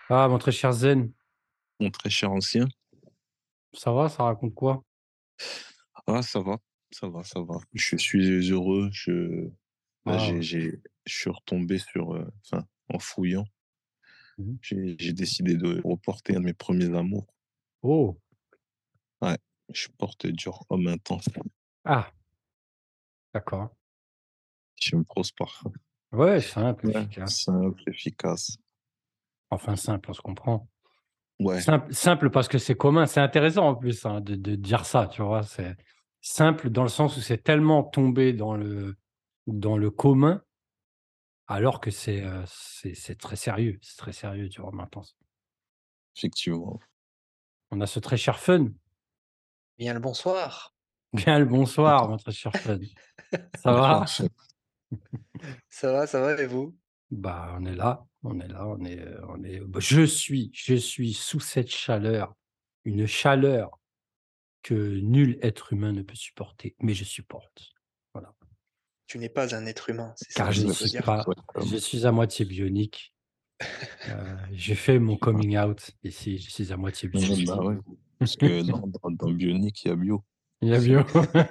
Ah, mon très cher Zen, Mon très cher ancien. ça va? Ça raconte quoi? Ah, ça va, ça va, ça va. Je suis heureux. Là, Ah, je suis retombé sur, enfin, en fouillant, mmh. j'ai décidé de reporter un de mes premiers amours. Oh! Ouais, je porte dur homme intense. Ah, d'accord. J'aime trop ce parfum. Ouais, simple, Ouais, efficace. simple, efficace. Enfin simple, on se comprend. Ouais, Simple parce que c'est commun. C'est intéressant en plus, hein, de dire ça, tu vois? C'est simple dans le sens où c'est tellement tombé dans le commun, alors que c'est très sérieux. C'est très sérieux, tu vois, maintenant. effectivement. On a ce très cher Fun. Bien le bonsoir. Bien le bonsoir, mon très cher Fun. Ça va? Enfin, Ça va et vous? Bah, on est là, on est là, bah, je suis sous cette chaleur, une chaleur que nul être humain ne peut supporter, mais je supporte. Voilà. Tu n'es pas un être humain, c'est ça Car que vous tu êtes veux dire? je suis à moitié bionique. J'ai fait mon coming out ici, je suis à moitié bah, bionique. ouais, parce que dans Bionic, il y a bio. Il y a bio.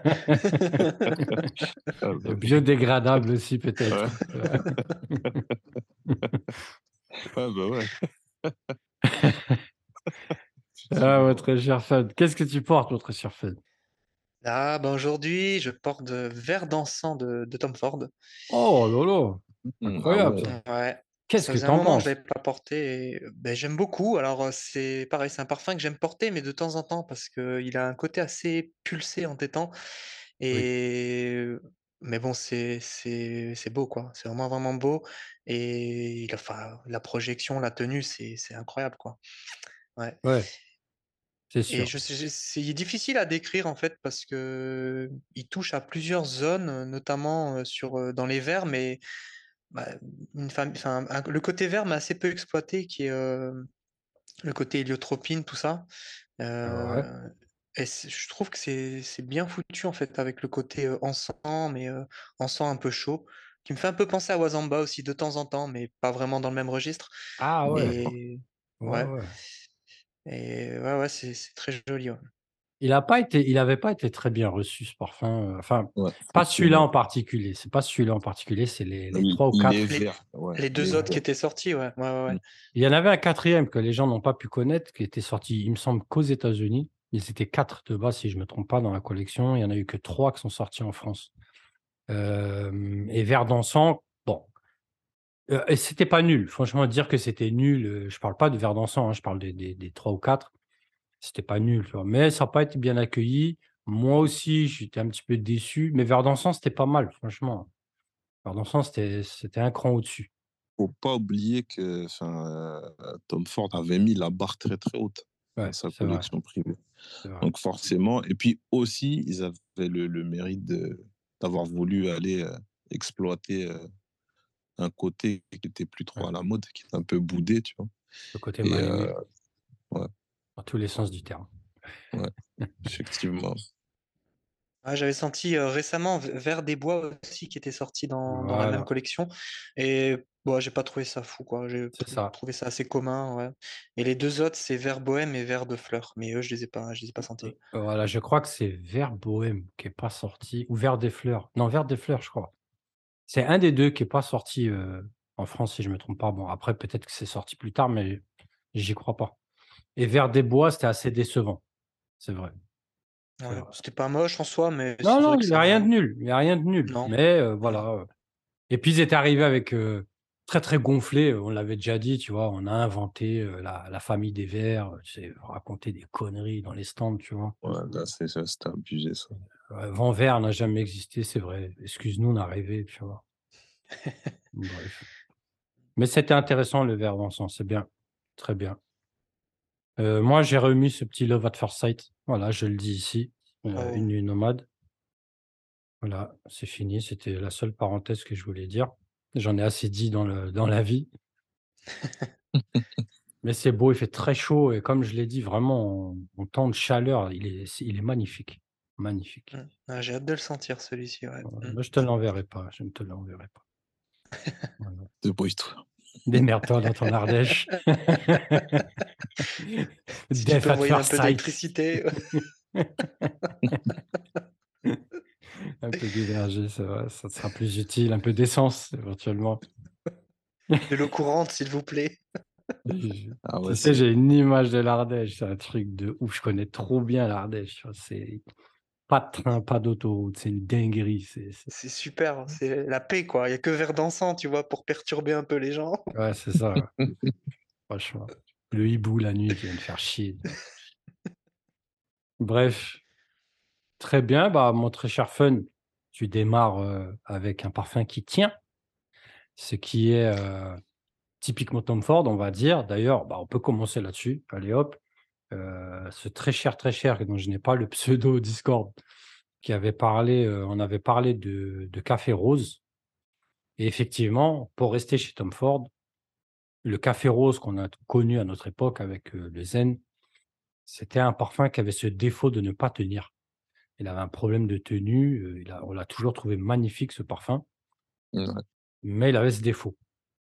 Ah bah oui. Biodégradable aussi peut-être. Ouais, ouais, bah, ouais. Ah, Effectivement. votre cher Fun. Qu'est-ce que tu portes, votre cher Fun? Ah, ben aujourd'hui, je porte de Vert dansant de Tom Ford. Oh là là, Ah incroyable ouais. ça. Ouais, Qu'est-ce ça que faisait un t'en moment que je penses? l'avais pas porté et j'aime beaucoup. Alors, c'est pareil, c'est un parfum que j'aime porter, mais de temps en temps parce qu'il a un côté assez pulsé, entêtant Oui, et mais bon, c'est beau, quoi. C'est vraiment, vraiment beau et enfin, la projection, la tenue, c'est incroyable, quoi. Ouais. ouais, c'est Et sûr. je sais c'est difficile à décrire, en fait, parce que il touche à plusieurs zones, notamment, dans les vers, mais bah, le côté vert m'a assez peu exploité qui est, le côté héliotropine, tout ça, Ouais. heu et je trouve que c'est bien foutu, en fait, avec le côté, encens, mais encens un peu chaud, qui me fait un peu penser à Wazamba aussi de temps en temps, mais pas vraiment dans le même registre Ah ouais, et ouais, ouais ouais. ouais, c'est très joli, ouais. Il avait pas été très bien reçu ce parfum, enfin, Ouais, pas celui-là effectivement. en particulier, c'est pas celui-là en particulier, c'est les 3 ou Il est 4. Les vert, ouais, les il est 2 autres qui vert. étaient sortis, ouais, ouais, ouais, ouais. Mmh. Il y en avait un quatrième que les gens n'ont pas pu connaître, qui était sorti, il me semble qu'aux États-Unis. Ils étaient 4 de base, si je me trompe pas, dans la collection. Il y en a eu que 3 qui sont sortis en France. Et Vert dansant, bon, et c'était pas nul. Franchement, dire que c'était nul, je parle pas de Vert dansant, hein, je parle des 3 ou 4. C'était pas nul, tu vois? Mais ça a pas été bien accueilli. Moi aussi, j'étais un petit peu déçu, mais Verdansan, c'était pas mal, franchement. Verdansan, c'était un cran au-dessus. Faut pas oublier que, enfin, Tom Ford avait mis la barre très, très haute dans Ouais, sa c'est vrai, collection privée. c'est vrai. Donc forcément et puis aussi, ils avaient le mérite d'avoir voulu aller, exploiter, un côté qui était plus trop Ouais, à la mode, qui était un peu boudé, tu vois? le côté Et mal aimé, ouais, dans tous les sens du terme. ouais, effectivement. Ah, j'avais senti, récemment Vert des bois aussi qui était sorti dans la même Voilà, collection et bon, j'ai pas trouvé ça fou, quoi. J'ai c'est ça. trouvé ça assez commun, ouais et les 2 autres, c'est Vert bohème et Vert de fleurs, mais eux, je les ai pas sentis. Voilà, je crois que c'est Vert Bohème qui est pas sorti ou Vert des fleurs. Non, Vert des fleurs, je crois. C'est un des 2 qui est pas sorti, en France, si je me trompe pas. Bon, après, peut-être que c'est sorti plus tard, mais j'y crois pas. Et Vert des bois, c'était assez décevant. C'est vrai, c'est Ouais, vrai. c'était pas moche en soi, mais Non, c'est vrai non, que il y a rien de ça nul, il y a rien de nul, non, mais non. voilà, et puis ils étaient arrivés avec, très, très gonflés, on l'avait déjà dit, tu vois? On a inventé, la famille des vers, tu sais, raconter des conneries dans les stands, tu vois? Ouais, là, c'était abusé ça. Vent vert n'a jamais existé, c'est vrai. Excuse-nous, on a rêvé, tu vois? Bref. Mais c'était intéressant le verre d'encens, c'est bien, très bien. Moi, j'ai remis ce petit Love at First Sight, voilà, je le dis ici, Une Oh. nuit nomade. Voilà, c'est fini, c'était la seule parenthèse que je voulais dire. J'en ai assez dit dans la vie, mais c'est beau, il fait très chaud et comme je l'ai dit, vraiment en temps de chaleur, il est magnifique, magnifique. Ah, j'ai hâte de le sentir celui-ci, ouais. Moi, je te l'enverrai pas, je ne te l'enverrai pas. Voilà. Débrouille-toi. Démerde-toi dans ton Ardèche. Si tu Death peux at envoyer un first peu sight. d'électricité. Un peu d'énergie, c'est vrai, ça te sera plus utile. Un peu d'essence, éventuellement. De l'eau courante, s'il vous plaît. Je- Ah Tu ouais, sais, c'est j'ai une image de l'Ardèche, c'est un truc de ouf. Je connais trop bien l'Ardèche. Tu vois, c'est pas de train, pas d'autoroute, c'est une dinguerie. C'est super, c'est la paix, quoi. Il y a que Verdansan, tu vois, pour perturber un peu les gens. Ouais, c'est ça, franchement. Le hibou la nuit qui vient de faire chier. Bref, très bien. Bah, mon très cher Fun, tu démarres avec un parfum qui tient, ce qui est typiquement Tom Ford, on va dire. D'ailleurs, bah, on peut commencer là-dessus. Allez hop. Ce très cher, dont je n'ai pas le pseudo au Discord, qui avait parlé, on avait parlé de Café Rose. Et effectivement, pour rester chez Tom Ford, le Café Rose qu'on a connu à notre époque avec le Zen, c'était un parfum qui avait ce défaut de ne pas tenir. Il avait un problème de tenue. On l'a toujours trouvé magnifique, ce parfum, ouais. mais il avait ce défaut.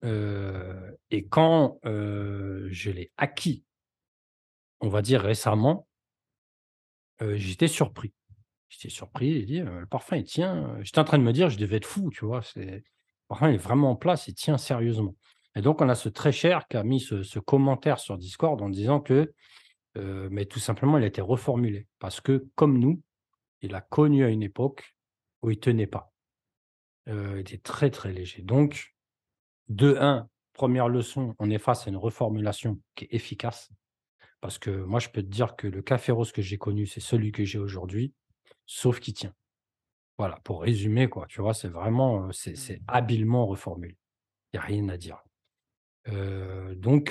Et quand je l'ai acquis, on va dire récemment, j'étais surpris. J'étais surpris, j'ai dit: «Le parfum, il tient», j'étais en train de me dire: «Je devais être fou», tu vois? Le parfum, il est vraiment en place, il tient sérieusement. Et donc on a ce très cher qui a mis ce commentaire sur Discord en disant que, mais tout simplement, il a été reformulé parce que comme nous, il a connu à une époque où il tenait pas. Il était très léger. Donc de un, première leçon, on est face à une reformulation qui est efficace parce que moi, je peux te dire que le Café Rose que j'ai connu, c'est celui que j'ai aujourd'hui, sauf qu'il tient. Voilà, pour résumer, quoi, tu vois? C'est vraiment, c'est habilement reformulé. Il y a rien à dire. Donc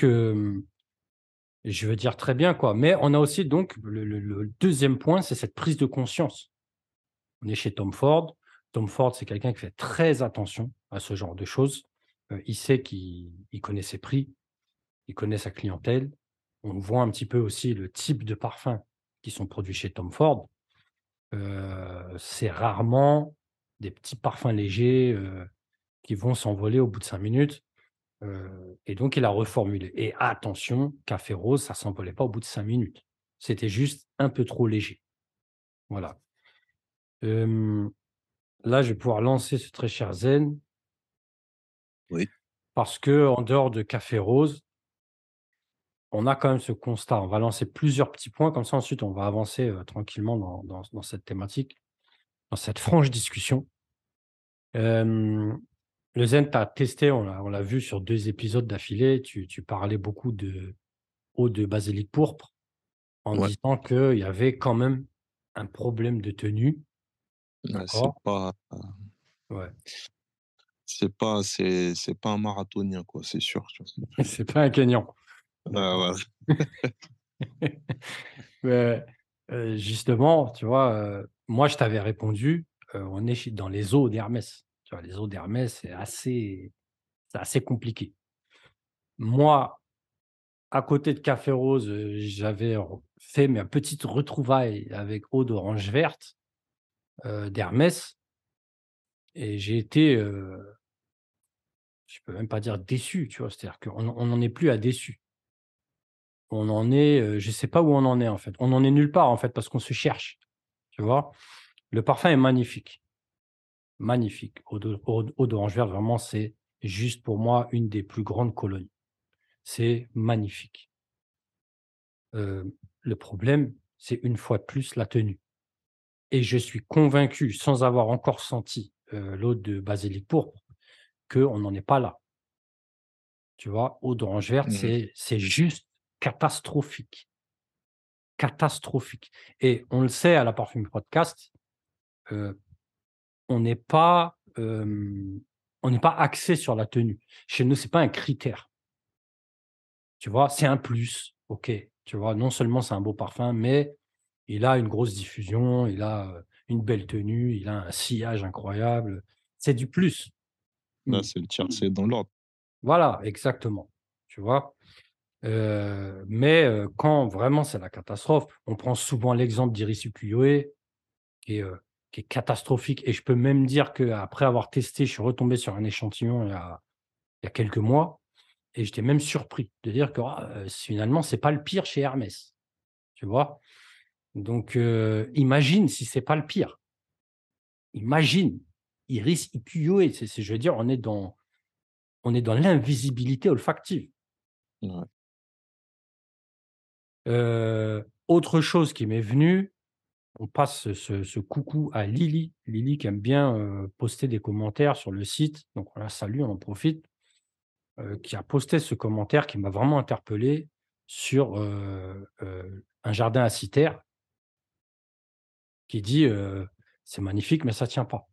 je veux dire très bien, quoi. Mais on a aussi donc le 2e point, c'est cette prise de conscience. On est chez Tom Ford. Tom Ford, c'est quelqu'un qui fait très attention à ce genre de choses. Il sait qu'il connaît ses prix, il connaît sa clientèle. On voit un petit peu aussi le type de parfums qui sont produits chez Tom Ford. C'est rarement des petits parfums légers, qui vont s'envoler au bout de 5 minutes, et donc il a reformulé et attention, Café Rose, ça s'envolait pas au bout de 5 minutes. C'était juste un peu trop léger. Voilà. Hem, Là, je vais pouvoir lancer ce très cher Zen Oui. parce que en dehors de Café Rose, on a quand même ce constat. On va lancer plusieurs petits points, comme ça ensuite on va avancer, tranquillement dans cette thématique, dans cette franche discussion. Hem, le Zen, tu as testé, on l'a vu sur 2 épisodes d'affilée, tu parlais beaucoup de eau de basilic pourpre en Ouais, disant qu'il y avait quand même un problème de tenue, ouais, d'accord? Ouais, c'est pas un marathonien, quoi, c'est sûr, tu vois? c'est pas un Kényan, d'accord. Voilà. Mais, justement, tu vois, moi je t'avais répondu, on est chez dans les eaux d'Hermès. Tu vois, les eaux d'Hermès, c'est assez compliqué. Moi, à côté de Café Rose, j'avais fait ma petite retrouvaille avec eau d'orange verte, d'Hermès et j'ai été, je peux même pas dire déçu, tu vois? C'est-à-dire qu'on n'en est plus à déçu. On en est, je sais pas où on en est, en fait. On en est nulle part, en fait, parce qu'on se cherche, tu vois? Le parfum est magnifique, magnifique. Eau d'orange verte, vraiment, c'est juste pour moi une des plus grandes colonies. C'est magnifique. Le problème, c'est une fois de plus la tenue et je suis convaincu, sans avoir encore senti, l'eau de basilic pourpre, qu'on n'en est pas là. Tu vois? Eau d'orange verte, Mmh. c'est juste catastrophique, catastrophique et on le sait à la Parfume Podcast, heu, on n'est pas, on n'est pas axé sur la tenue. Chez nous, c'est pas un critère, tu vois? C'est un plus, OK, tu vois? Non seulement c'est un beau parfum, mais il a une grosse diffusion, il a, une belle tenue, il a un sillage incroyable. C'est du plus. Là, Mmh. c'est le tiercé dans l'ordre. Voilà, exactement, tu vois? Mais quand vraiment c'est la catastrophe, on prend souvent l'exemple d'Iris Ukiyoe qui est, heu, qui est catastrophique et je peux même dire qu'après avoir testé, je suis retombé sur un échantillon il y a quelques mois. et j'étais même surpris de dire que, finalement, c'est pas le pire chez Hermès, tu vois? Donc imagine si c'est pas le pire. Imagine, Iris Ikuyoe, c'est je veux dire, on est dans l'invisibilité olfactive. Ouais. Autre chose qui m'est venue, on passe ce coucou à Lily. Lily qui aime bien, poster des commentaires sur le site, donc on la salue, on en profite, qui a posté ce commentaire qui m'a vraiment interpellé sur, un jardin à Cythère qui dit, «C'est magnifique mais ça tient pas».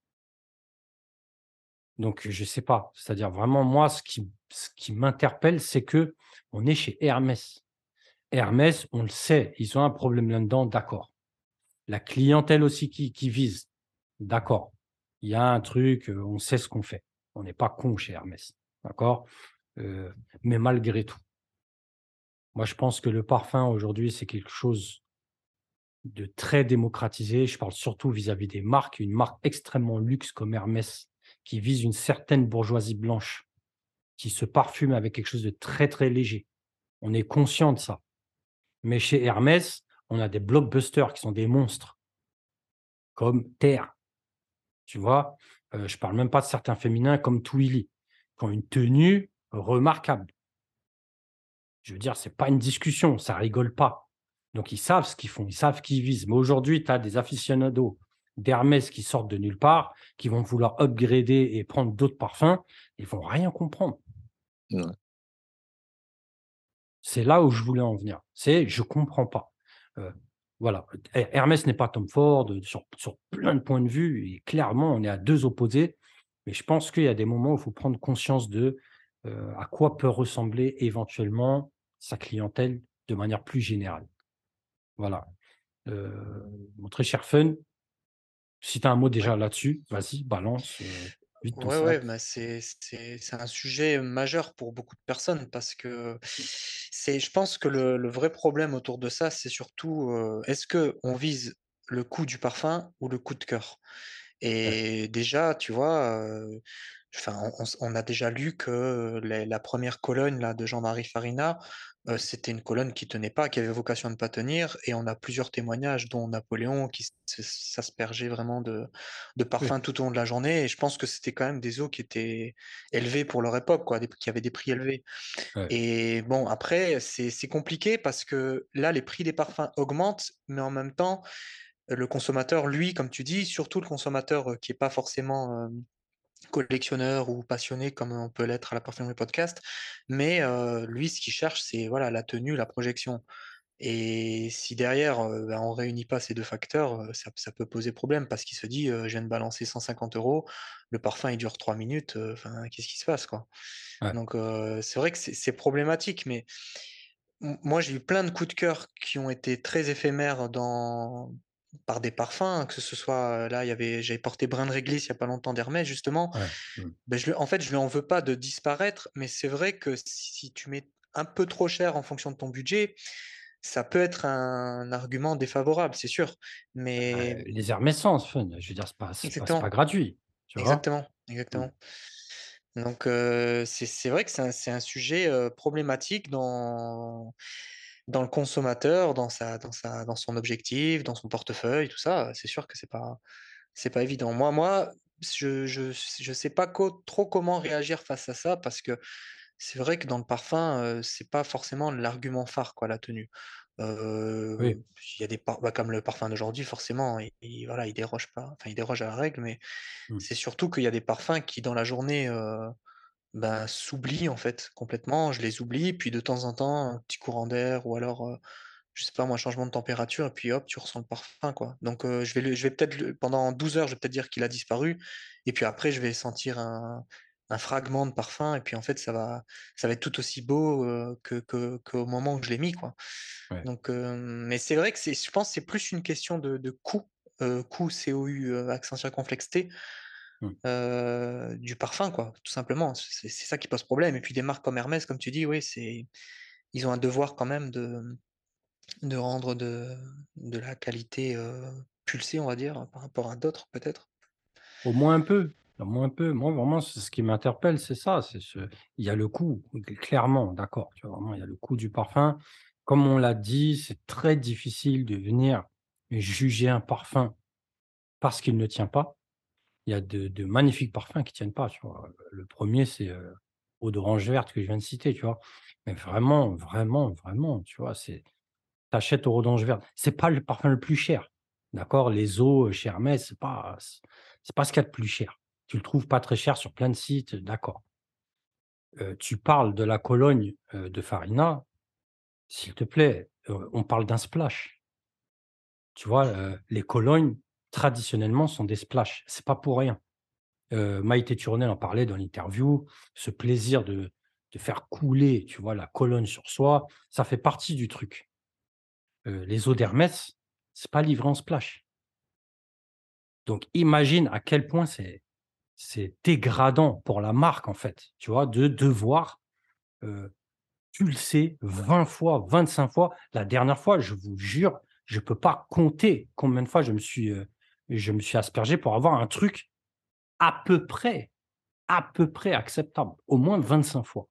Donc je sais pas, c'est-à-dire vraiment moi ce qui m'interpelle, c'est que on est chez Hermès. Hermès, on le sait, ils ont un problème là-dedans, d'accord. La clientèle aussi qui vise, d'accord. Il y a un truc, on sait ce qu'on fait. On n'est pas con chez Hermès, d'accord? Heu, mais malgré tout, moi je pense que le parfum aujourd'hui, c'est quelque chose de très démocratisé. Je parle surtout vis-à-vis des marques, une marque extrêmement luxe comme Hermès, qui vise une certaine bourgeoisie blanche, qui se parfume avec quelque chose de très, très léger. On est conscient de ça. Mais chez Hermès, on a des blockbusters qui sont des monstres, comme Terre, tu vois? Je parle même pas de certains féminins comme Twilly, qui ont une tenue remarquable. Je veux dire, c'est pas une discussion, ça rigole pas. Donc ils savent ce qu'ils font, ils savent qui ils visent. Mais aujourd'hui, tu as des aficionados d'Hermès qui sortent de nulle part, qui vont vouloir upgrader et prendre d'autres parfums, ils vont rien comprendre. Ouais. C'est là où je voulais en venir. C'est je comprends pas. Heu, voilà, Hermès n'est pas Tom Ford, sur plein de points de vue et clairement, on est à 2 opposés. Mais je pense qu'il y a des moments où il faut prendre conscience de, à quoi peut ressembler éventuellement sa clientèle de manière plus générale. Voilà. Heu, Mon très cher Fun, si tu as un mot Ouais. déjà là-dessus, vas-y, balance, vide ton Ouais, ouais, sac. bah, c'est un sujet majeur pour beaucoup de personnes parce que je pense que le vrai problème autour de ça, c'est surtout, est-ce que on vise le coût du parfum ou le coup de cœur? Ouais, Et déjà, tu vois, enfin, on a déjà lu que la première colonne là de Jean-Marie Farina, c'était une colonne qui tenait pas, qui avait vocation à ne pas tenir et on a plusieurs témoignages, dont Napoléon qui s'aspergeait vraiment de oui, parfum tout au long de la journée et je pense que c'était quand même des eaux qui étaient élevées pour leur époque quoi, qui avaient des prix élevés. ouais, Et bon après c'est compliqué parce que là, les prix des parfums augmentent, mais en même temps, le consommateur, lui, comme tu dis, surtout le consommateur, qui est pas forcément, collectionneur ou passionné comme on peut l'être à la Parfumerie Podcast, mais lui, ce qu'il cherche, c'est voilà, la tenue, la projection et si derrière, bah, on réunit pas ces 2 facteurs, ça peut poser problème parce qu'il se dit: «Je viens de balancer 150 €, le parfum il dure 3 minutes, enfin qu'est-ce qui se passe, quoi?» ouais, Donc c'est vrai que c'est problématique, mais moi, j'ai eu plein de coups de cœur qui ont été très éphémères par des parfums, que ce soit, là, j'avais porté Brin de Réglisse il y a pas longtemps d'Hermès justement. ouais, mmh, Ben en fait, je lui en veux pas de disparaître, mais c'est vrai que si tu mets un peu trop cher en fonction de ton budget, ça peut être un argument défavorable, c'est sûr. Mais les Hermescences, Fun, je veux dire, c'est pas exactement, gratuit, tu vois? exactement, Mmh, exactement. Donc c'est vrai que c'est un sujet, problématique dans le consommateur, dans son objectif, dans son portefeuille, tout ça, c'est sûr que c'est pas évident. Moi, je sais pas trop comment réagir face à ça parce que c'est vrai que dans le parfum, c'est pas forcément l'argument phare quoi, la tenue. oui, Il y a bah, comme le parfum d'aujourd'hui forcément, voilà, il déroge pas, enfin il déroge à la règle, mais mmh, c'est surtout qu'il y a des parfums qui dans la journée, bah, s'oublient en fait complètement. Je les oublie, puis de temps en temps, un petit courant d'air ou alors, je sais pas moi, changement de température et puis hop, tu ressens le parfum, quoi. Donc je vais peut-être pendant 12 heures, je vais peut-être dire qu'il a disparu et puis après je vais sentir un fragment de parfum et puis en fait ça va être tout aussi beau, qu'au moment où je l'ai mis, quoi. ouais, Donc mais c'est vrai que je pense que c'est plus une question de coût, coût COU, accent circonflexe T, mmh. du parfum, quoi, tout simplement. C'est ça qui pose problème et puis des marques comme Hermès, comme tu dis, oui, ils ont un devoir quand même de rendre de la qualité, pulsée, on va dire, par rapport à d'autres peut-être? Au moins un peu. Non, moi un peu, moi vraiment c'est ce qui m'interpelle, c'est ça, il y a le coût, clairement, d'accord, tu vois? Vraiment, il y a le coût du parfum. Comme on l'a dit, c'est très difficile de venir juger un parfum parce qu'il ne tient pas. Il y a de magnifiques parfums qui tiennent pas, tu vois? Le premier c'est, eau d'orange verte que je viens de citer, tu vois? Mais vraiment, vraiment, vraiment, tu vois? Tu au d'orange verte, c'est pas le parfum le plus cher, d'accord? Les eaux, chez Hermès, c'est pas ce qu'il y a de plus cher. Tu le trouves pas très cher sur plein de sites, d'accord. Tu parles de la Cologne, de Farina, s'il te plaît, on parle d'un splash. Tu vois? Les colognes, traditionnellement, sont des splash, c'est pas pour rien. Maïté Turnel en parlait dans l'interview, ce plaisir de faire couler, tu vois, la Cologne sur soi, ça fait partie du truc. Les eaux Mmh. d'Hermès, c'est pas livré en splash. Donc imagine à quel point c'est dégradant pour la marque, en fait, tu vois? De devoir, heu, pulser 20 fois, 25 fois. La dernière fois, je vous jure, je peux pas compter combien de fois je me suis aspergé pour avoir un truc à peu près, à peu près acceptable. Au moins 25 fois,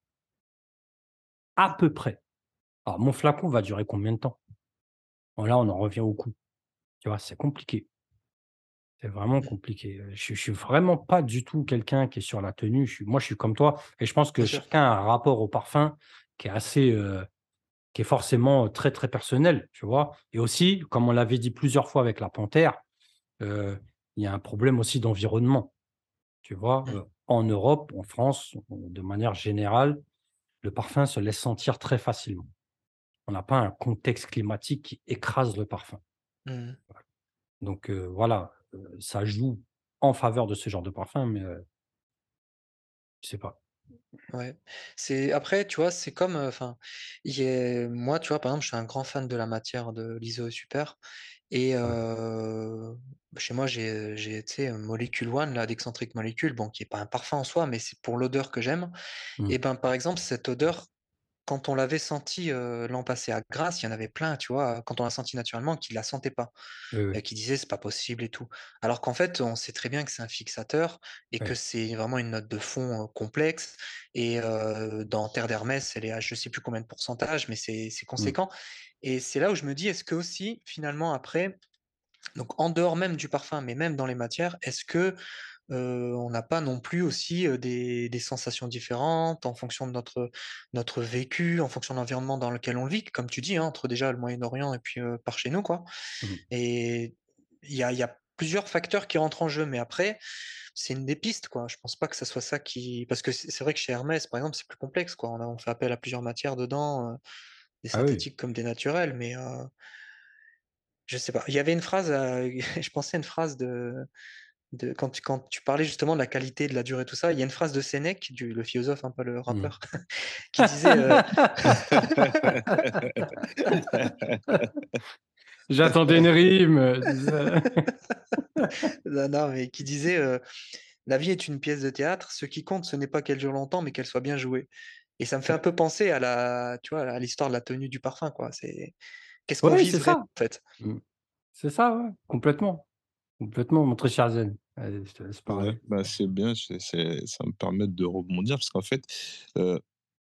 à peu près. Alors mon flacon va durer combien de temps? Bon là, on en revient au coût, tu vois? C'est compliqué. C'est vraiment Mmh. compliqué. Je suis vraiment pas du tout quelqu'un qui est sur la tenue. Je suis comme toi et je pense que Bien sûr. chacun a un rapport au parfum qui est assez, qui est forcément très, très personnel, tu vois? Et aussi, comme on l'avait dit plusieurs fois avec la panthère, heu, il y a un problème aussi d'environnement, tu vois? Mmh. En Europe, en France, de manière générale, le parfum se laisse sentir très facilement. On n'a pas un contexte climatique qui écrase le parfum. Mmh. Donc voilà, ça joue en faveur de ce genre de parfum, mais je sais pas. Ouais. C'est après, tu vois, c'est comme, enfin, il y a moi, tu vois, par exemple, je suis un grand fan de la matière de l'ISO Super et Ouais. chez moi, tu sais, Molecule One là, d'Excentric Molecule, bon, qui est pas un parfum en soi, mais c'est pour l'odeur que j'aime Mmh. et ben, par exemple, cette odeur, quand on l'avait sentie, l'an passé à Grasse, il y en avait plein, tu vois, quand on l'a sentie naturellement, qui la sentaient pas. Oui, oui. Qui disait: «C'est pas possible et tout». Alors qu'en fait, on sait très bien que c'est un fixateur et que Ouais. c'est vraiment une note de fond, complexe et dans Terre d'Hermès, elle est à je sais plus combien de pourcentage, mais c'est Mmh. conséquent et c'est là où je me dis: «Est-ce que aussi finalement après» donc en dehors même du parfum, mais même dans les matières, est-ce que, on n'a pas non plus aussi, des sensations différentes en fonction de notre vécu, en fonction de l'environnement dans lequel on le vit? Comme tu dis, hein, entre déjà le Moyen-Orient et puis, par chez nous, quoi. Mmh. Et il y a plusieurs facteurs qui rentrent en jeu, mais après, c'est une des pistes, quoi. Je pense pas que ça soit ça qui parce que c'est vrai que chez Hermès, par exemple, c'est plus complexe, quoi. On fait appel à plusieurs matières dedans, des Ah oui. synthétiques comme des naturels, mais je sais pas. Il y avait une phrase, je pensais à une phrase de quand tu parlais justement de la qualité, de la durée, tout ça, il y a une phrase de Sénèque, le philosophe, un peu le Mmh. rappeur, qui disait, J'attendais une rime, tu sais? non, non, mais qui disait, «La vie est une pièce de théâtre, ce qui compte, ce n'est pas qu'elle dure longtemps, mais qu'elle soit bien jouée» et ça me fait un Ouais. peu penser à la tu vois, à l'histoire de la tenue du parfum, quoi. C'est qu'est-ce qu'on Oui, vise c'est vraiment, ça. en fait? Mmh. C'est ça, ouais, complètement, complètement, mon très cher Zen. Allez, je te laisse Ouais, parler. bah, c'est bien, ça me permet de rebondir parce qu'en fait, heu,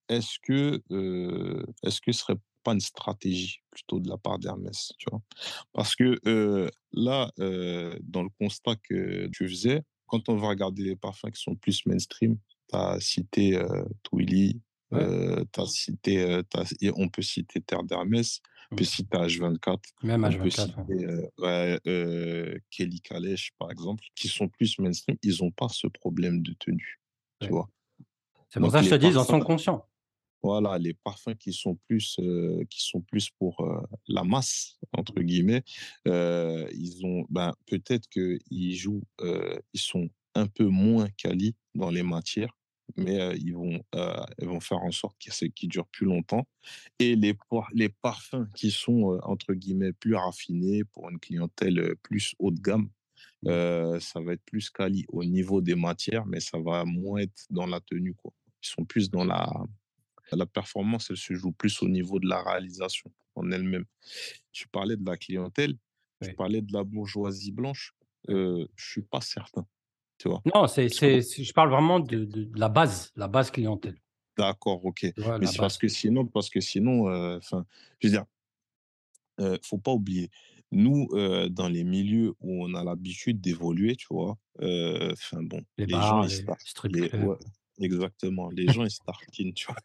est-ce que ce serait pas une stratégie plutôt de la part d'Hermès, tu vois? Parce que, là, dans le constat que tu faisais, quand on va regarder les parfums qui sont plus mainstream, tu as cité, Twilly, Ouais. tu cité, et on peut citer Terre d'Hermès, on peut Mmh. citer H24, Même on peut H24, citer, ouais. ouais, Kelly Kalech, par exemple, qui sont plus mainstream, ils ont pas ce problème de tenue, tu Ouais. vois? C'est pour ça Donc que je les te dis, ils en parfums sont conscients. voilà, les parfums qui sont plus pour, «la masse» entre guillemets, ils ont ben, peut-être qu'ils jouent, ils sont un peu moins quali dans les matières, mais, ils vont faire en sorte qu'ils durent plus longtemps et les parfums qui sont, entre guillemets «plus raffinés» pour une clientèle, plus haut de gamme, Mmh. ça va être plus quali au niveau des matières, mais ça va moins être dans la tenue, quoi. Ils sont plus dans la performance, elle se joue plus au niveau de la réalisation en elle-même. Tu parlais de la clientèle, tu Oui, parlais de la bourgeoisie blanche, oui. je suis pas certain. tu vois. Non, Parce que je parle vraiment de la base clientèle. d'accord, OK. Tu vois, Mais la c'est base. parce que sinon, enfin, je veux dire, faut pas oublier, nous, dans les milieux où on a l'habitude d'évoluer, tu vois, enfin bon, Les les gens, bars, ils les startent strip les clubs. ouais, exactement. Les gens, ils startinent, tu vois?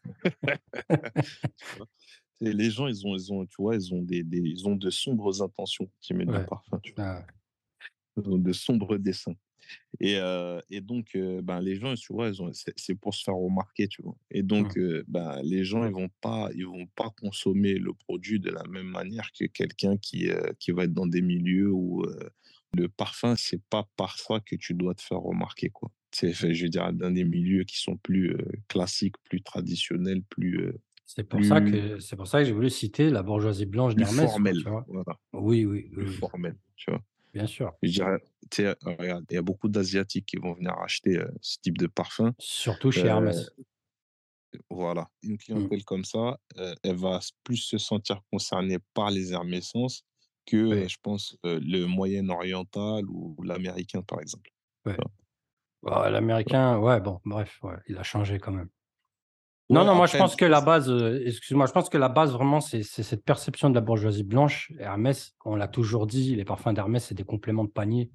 Tu vois? Et les gens, tu vois, ils ont de sombres intentions qui mettent du Ouais. parfum, tu vois? Ah, Ils ont de sombres desseins. Et donc, ben, les gens, tu vois, c'est pour se faire remarquer, tu vois. Et hum, donc, ben, les gens, ils vont pas consommer le produit de la même manière que quelqu'un qui va être dans des milieux où le parfum, c'est pas par ça que tu dois te faire remarquer, quoi. C'est, enfin, je veux dire, dans des milieux qui sont plus classiques, plus traditionnels, plus, c'est pour ça que j'ai voulu citer la bourgeoisie blanche plus d'Hermès, quoi, formels, tu vois? voilà, Oui, oui, oui, plus oui, formels, tu vois. bien sûr. Je dirais, tu sais, regarde, il y a beaucoup d'Asiatiques qui vont venir acheter ce type de parfum. Surtout chez Euh, Hermès. Voilà, une Mmh, clientèle comme ça, elle va plus se sentir concernée par les hermescences que, ouais, je pense, le moyen oriental ou l'américain, par exemple. ouais. Tu Bah, l'américain, ouais, bon, bref, ouais, il a changé quand même. Non, Ouais, non, moi je après, pense que la base, excuse-moi, je pense que la base vraiment c'est cette perception de la bourgeoisie blanche. Hermès, on l'a toujours dit, les parfums d'Hermès, c'est des compléments de panier.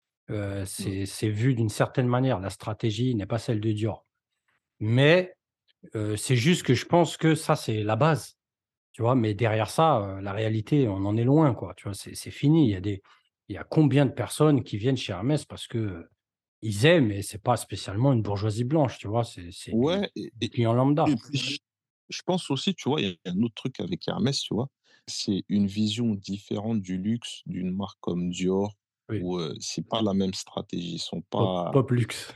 mmh, C'est vu d'une certaine manière. La stratégie n'est pas celle de Dior. Mais, c'est juste que je pense que ça, c'est la base, tu vois? Mais derrière ça, la réalité, on en est loin, quoi, tu vois? C'est fini. Il y a combien de personnes qui viennent chez Hermès parce que, ils aiment et c'est pas spécialement une bourgeoisie blanche, tu vois? C'est ouais, du client lambda. et puis je pense aussi, tu vois, il y a un autre truc avec Hermès, tu vois? C'est une vision différente du luxe d'une marque comme Dior Oui, où, c'est pas la même stratégie. Ils sont pas pop luxe.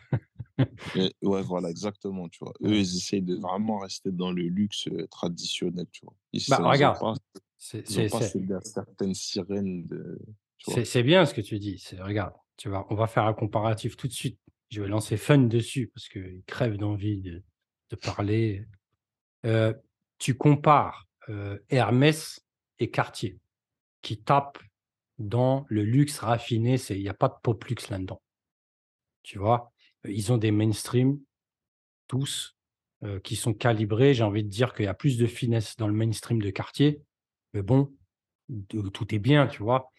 ouais, voilà, exactement, tu vois? Eux, Ouais. ils essayent de vraiment rester dans le luxe, traditionnel, tu vois? Bah, regarde, c'est Ils ont c'est pas c'est cédé à certaines sirènes de tu vois? c'est bien ce que tu dis. Regarde, on va faire un comparatif tout de suite. Je vais lancer Fun dessus parce qu'il crève d'envie de parler. Heu, Tu compares, Hermès et Cartier qui tapent dans le luxe raffiné, il y a pas de pop luxe là-dedans, tu vois? Ils ont des mainstream tous, qui sont calibrés. J'ai envie de dire qu'il y a plus de finesse dans le mainstream de Cartier, mais bon, tout est bien, tu vois?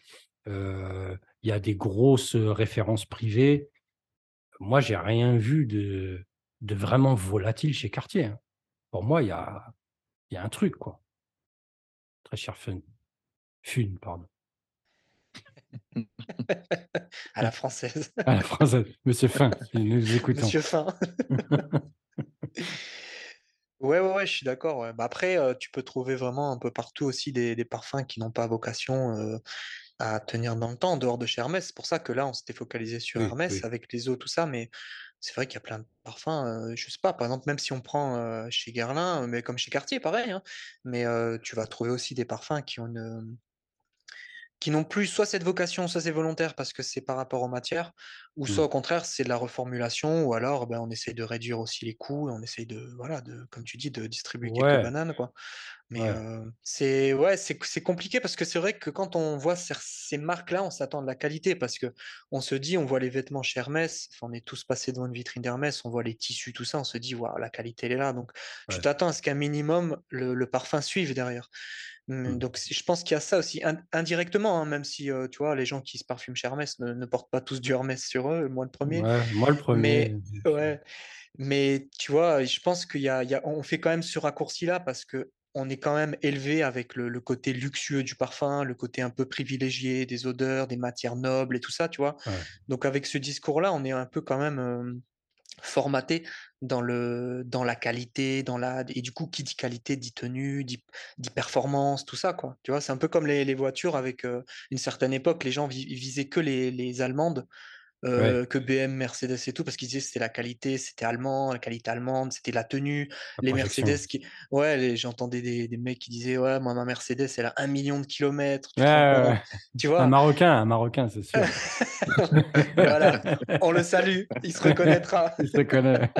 Il y a des grosses, références privées. Moi, j'ai rien vu de vraiment volatile chez Cartier, hein. Pour moi, il y a un truc, quoi. Très cher Fun, pardon. À la française. À la française, monsieur Fin, si nous nous écoutons. Monsieur Fin. Ouais, ouais, ouais, je suis d'accord, ouais. Bah, après, tu peux trouver vraiment un peu partout aussi des parfums qui n'ont pas vocation, à tenir dans le temps, en dehors de chez Hermès. C'est pour ça que là, on s'était focalisé sur Oui, Hermès oui. avec les eaux, tout ça, mais c'est vrai qu'il y a plein de parfums, je sais pas, par exemple, même si on prend, chez Guerlain, mais comme chez Cartier, pareil, hein, mais tu vas trouver aussi des parfums qui n'ont plus soit cette vocation, soit c'est volontaire parce que c'est par rapport aux matières, ou soit Mmh. au contraire, c'est de la reformulation, ou alors, ben, on essaie de réduire aussi les coûts et on essaye de, voilà, de, comme tu dis, de distribuer quelques Ouais, bananes, quoi. Mais ouais, c'est ouais, c'est compliqué parce que c'est vrai que quand on voit ces marques-là, on s'attend de la qualité parce que on se dit, on voit les vêtements chez Hermès, enfin, on est tous passés devant une vitrine d'Hermès, on voit les tissus, tout ça, on se dit, waouh, la qualité, elle est là. Donc, tu ouais. t'attends à ce qu'un minimum, le parfum suive derrière. Mmh. Donc, je pense qu'il y a ça aussi, indirectement, hein, même si, tu vois, les gens qui se parfument chez Hermès ne portent pas tous du Hermès sur eux, moi le premier. Ouais, moi le Mais premier. ouais, mais tu vois, je pense on fait quand même ce raccourci-là parce que on est quand même élevé avec le côté luxueux du parfum, le côté un peu privilégié des odeurs, des matières nobles et tout ça, tu vois. Ouais, Donc avec ce discours-là, on est un peu quand même formaté dans la qualité, et du coup, qui dit qualité dit tenue, dit performance, tout ça, quoi. Tu vois, c'est un peu comme les voitures avec une certaine époque, les gens visaient que les allemandes ouais, que BM, Mercedes et tout, parce qu'ils disaient que c'était la qualité, c'était allemand, la qualité allemande, c'était la tenue. la Les Mercedes projection. qui. Ouais, j'entendais des mecs qui disaient, ouais, moi, ma Mercedes, elle a 1 million de kilomètres, Ouais, tu te rends ouais, compte? ouais. Tu vois? Un Marocain, c'est sûr. Voilà, on le salue, il se reconnaîtra. Il se connaît.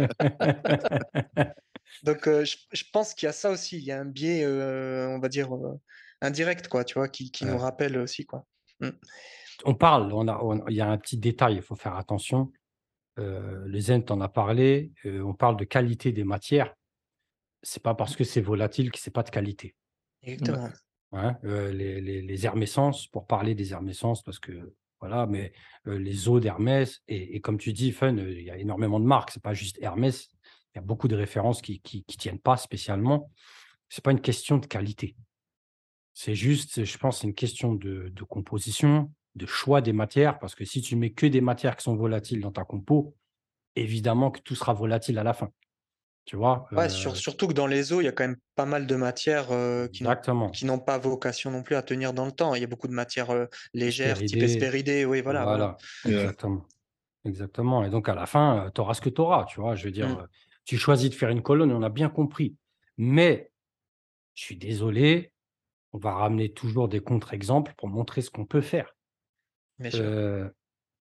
Donc, je pense qu'il y a ça aussi, il y a un biais, on va dire, indirect, quoi, tu vois, qui nous Ouais. rappelle aussi, quoi. Mm. Il y a un petit détail, il faut faire attention. Le zen, tu en as parlé, on parle de qualité des matières. C'est pas parce que c'est volatile que c'est pas de qualité, Ouais. Exactement. hein. Les hermescences, pour parler des hermescences parce que voilà, mais les eaux d'Hermès et comme tu dis, Fun, il y a énormément de marques, c'est pas juste Hermès. Il y a beaucoup de références qui tiennent pas spécialement. C'est pas une question de qualité. C'est juste, je pense, c'est une question de composition, de choix des matières, parce que si tu mets que des matières qui sont volatiles dans ta compo, évidemment que tout sera volatile à la fin, tu vois? Ouais, surtout que dans les eaux, il y a quand même pas mal de matières, Exactement, qui n'ont pas vocation non plus à tenir dans le temps. Il y a beaucoup de matières, légères, type hespéridés, hespéridés, oui, voilà. voilà, Ouais. exactement, exactement et donc à la fin, tu auras ce que tu auras, tu vois? Je veux dire, Mmh, tu choisis de faire une colonne, on a bien compris, mais je suis désolé, on va ramener toujours des contre-exemples pour montrer ce qu'on peut faire. bien sûr. Heu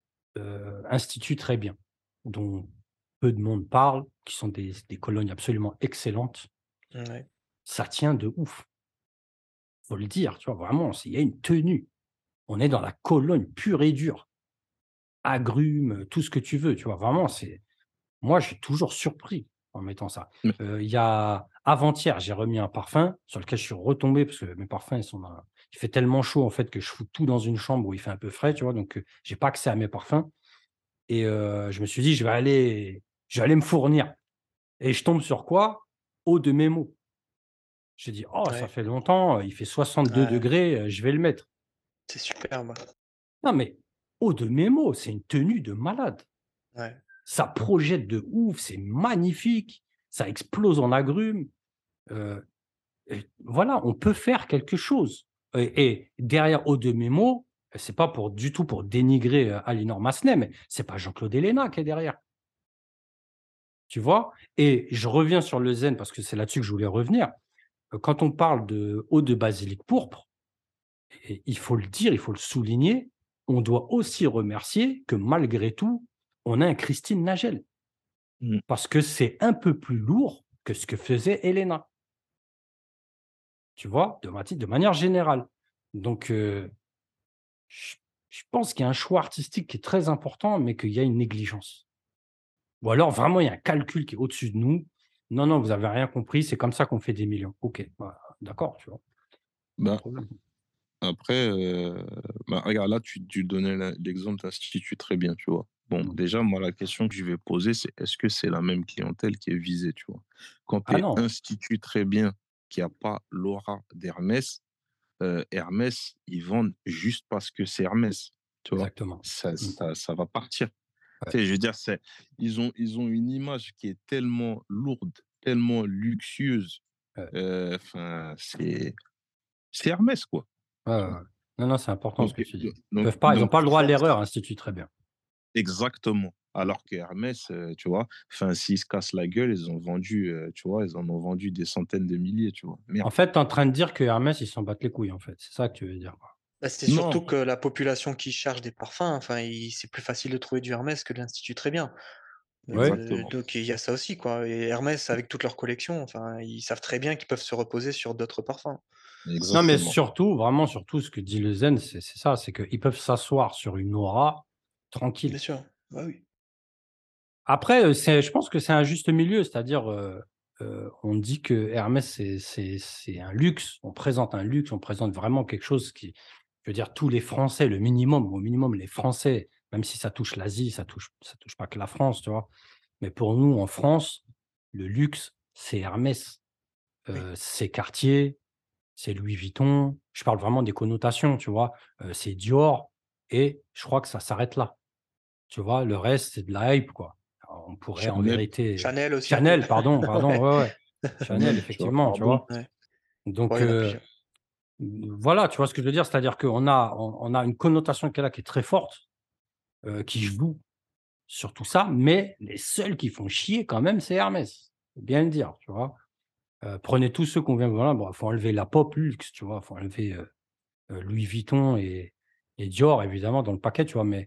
Institut très bien, dont peu de monde parle, qui sont des colonnes absolument excellentes. Ouais, Ça tient de ouf, faut le dire, tu vois? Vraiment, il y a une tenue. On est dans la Cologne pure et dure, agrumes, tout ce que tu veux, tu vois? Vraiment, c'est moi, je suis toujours surpris en mettant ça. Mais Il y a avant-hier, j'ai remis un parfum sur lequel je suis retombé parce que mes parfums, ils sont dans il fait tellement chaud, en fait, que je fous tout dans une chambre où il fait un peu frais, tu vois? Donc j'ai pas accès à mes parfums et je me suis dit: «Je vais aller me fournir» et je tombe sur quoi? Eau de Mémo. J'ai dit: «Oh, ça ouais, fait longtemps, il fait 62 ouais, degrés, je vais le mettre». c'est superbe. Non mais eau de Mémo, c'est une tenue de malade. Ouais. Ça projette de ouf, c'est magnifique, ça explose en agrumes, heu et voilà, on peut faire quelque chose et derrière eau de Mémo, c'est pas pour du tout pour dénigrer, Alinor Massenet, mais c'est pas Jean-Claude Héléna qui est derrière, tu vois? Et je reviens sur le zen parce que c'est là-dessus que je voulais revenir. Quand on parle de eau de basilic pourpre, et il faut le dire, il faut le souligner, on doit aussi remercier que malgré tout, on a un Christine Nagel. mmh, Parce que c'est un peu plus lourd que ce que faisait Helena, tu vois? De manière générale. Donc, je je pense qu'il y a un choix artistique qui est très important, mais qu'il y a une négligence. Ou alors vraiment il y a un calcul qui est au-dessus de nous. Non, non, vous avez rien compris, c'est comme ça qu'on fait des millions. OK, bah, d'accord, tu vois? Pas de bah, problème. après, bah, regarde, là, tu donnais l'exemple d'Institut très bien, tu vois? Bon, Mmh. déjà, moi, la question que je vais poser, c'est est-ce que c'est la même clientèle qui est visée, tu vois? Quand tu Ah es non, Institut très bien, qui a pas l'aura d'Hermès, Hermès, ils vendent juste parce que c'est Hermès, tu vois? exactement. Ça Mmh, ça ça va partir. ouais, Tu sais, je veux dire, ils ont une image qui est tellement lourde, tellement luxueuse, ouais. enfin, c'est Hermès, quoi, Ouais, ouais, tu vois? ouais. Non, non, c'est important ce Donc que tu dis. donc Ils ont donc pas le droit à l'erreur, Institut très bien. exactement. Alors que Hermès, tu vois? Enfin, s'ils se cassent la gueule, ils ont vendu, tu vois? Ils en ont vendu des centaines de milliers, tu vois? En Merde. fait, tu es en train de dire que Hermès, ils s'en battent les couilles, en fait. C'est ça que tu veux dire, quoi? Bah, c'est Non, surtout que la population qui cherche des parfums, enfin, c'est plus facile de trouver du Hermès que de l'Institut Très Bien. Oui. exactement, Donc il y a ça aussi, quoi. Et Hermès, avec toute leur collection, enfin, ils savent très bien qu'ils peuvent se reposer sur d'autres parfums. Non, mais exactement. surtout, vraiment, surtout, ce que dit le zen, c'est ça, c'est qu'ils peuvent s'asseoir sur une aura Bien tranquille. sûr, bah oui. Après, je pense que c'est un juste milieu, c'est-à-dire, on dit que Hermès, c'est un luxe, on présente un luxe, on présente vraiment quelque chose qui je veux dire, tous les Français, le minimum, au minimum, les Français, même si ça touche l'Asie, ça touche pas que la France, tu vois? Mais pour nous, en France, le luxe, c'est Hermès, Oui. c'est Cartier, c'est Louis Vuitton. Je parle vraiment des connotations, tu vois? C'est Dior et je crois que ça s'arrête là. Tu vois? Le reste, c'est de la hype, quoi. Alors on pourrait en Chanel, vérité Chanel aussi un peu. Chanel, pardon, Ouais. ouais, ouais. Chanel, Chanel, tu vois? effectivement, tu Pardon. vois? Ouais. Donc Ouais, il y en a plusieurs. voilà, tu vois ce que je veux dire? C'est-à-dire qu'on a une connotation qui est là, qui est très forte, qui joue sur tout ça, mais les seuls qui font chier quand même, c'est Hermès. Faut bien le dire, tu vois? Prenez tous ceux qu'on vient voilà, bon, faut enlever la pop luxe, tu vois? Faut enlever, Louis Vuitton et Dior évidemment dans le paquet, tu vois? Mais,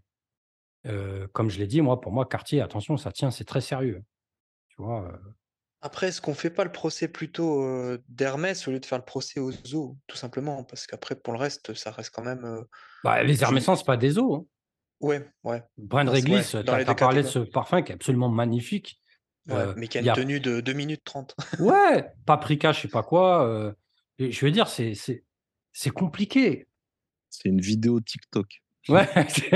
comme je l'ai dit, moi, pour moi, Cartier, attention, ça tient, c'est très sérieux, tu vois? Après, est-ce qu'on fait pas le procès plutôt, d'Hermès au lieu de faire le procès aux zoos? Tout simplement, parce qu'après pour le reste, ça reste quand même, Bah, les du Hermessens, c'est pas des os, hein. Ouais, ouais. Brand Ouais, Réglisse, tu dans les deux as parlé de catégories. ce parfum qui est absolument magnifique. Ouais, mais qui a Il y une a, tenue de 2 minutes 30. ouais, paprika, je sais pas quoi. Et je veux dire, c'est compliqué. C'est une vidéo TikTok. Ouais.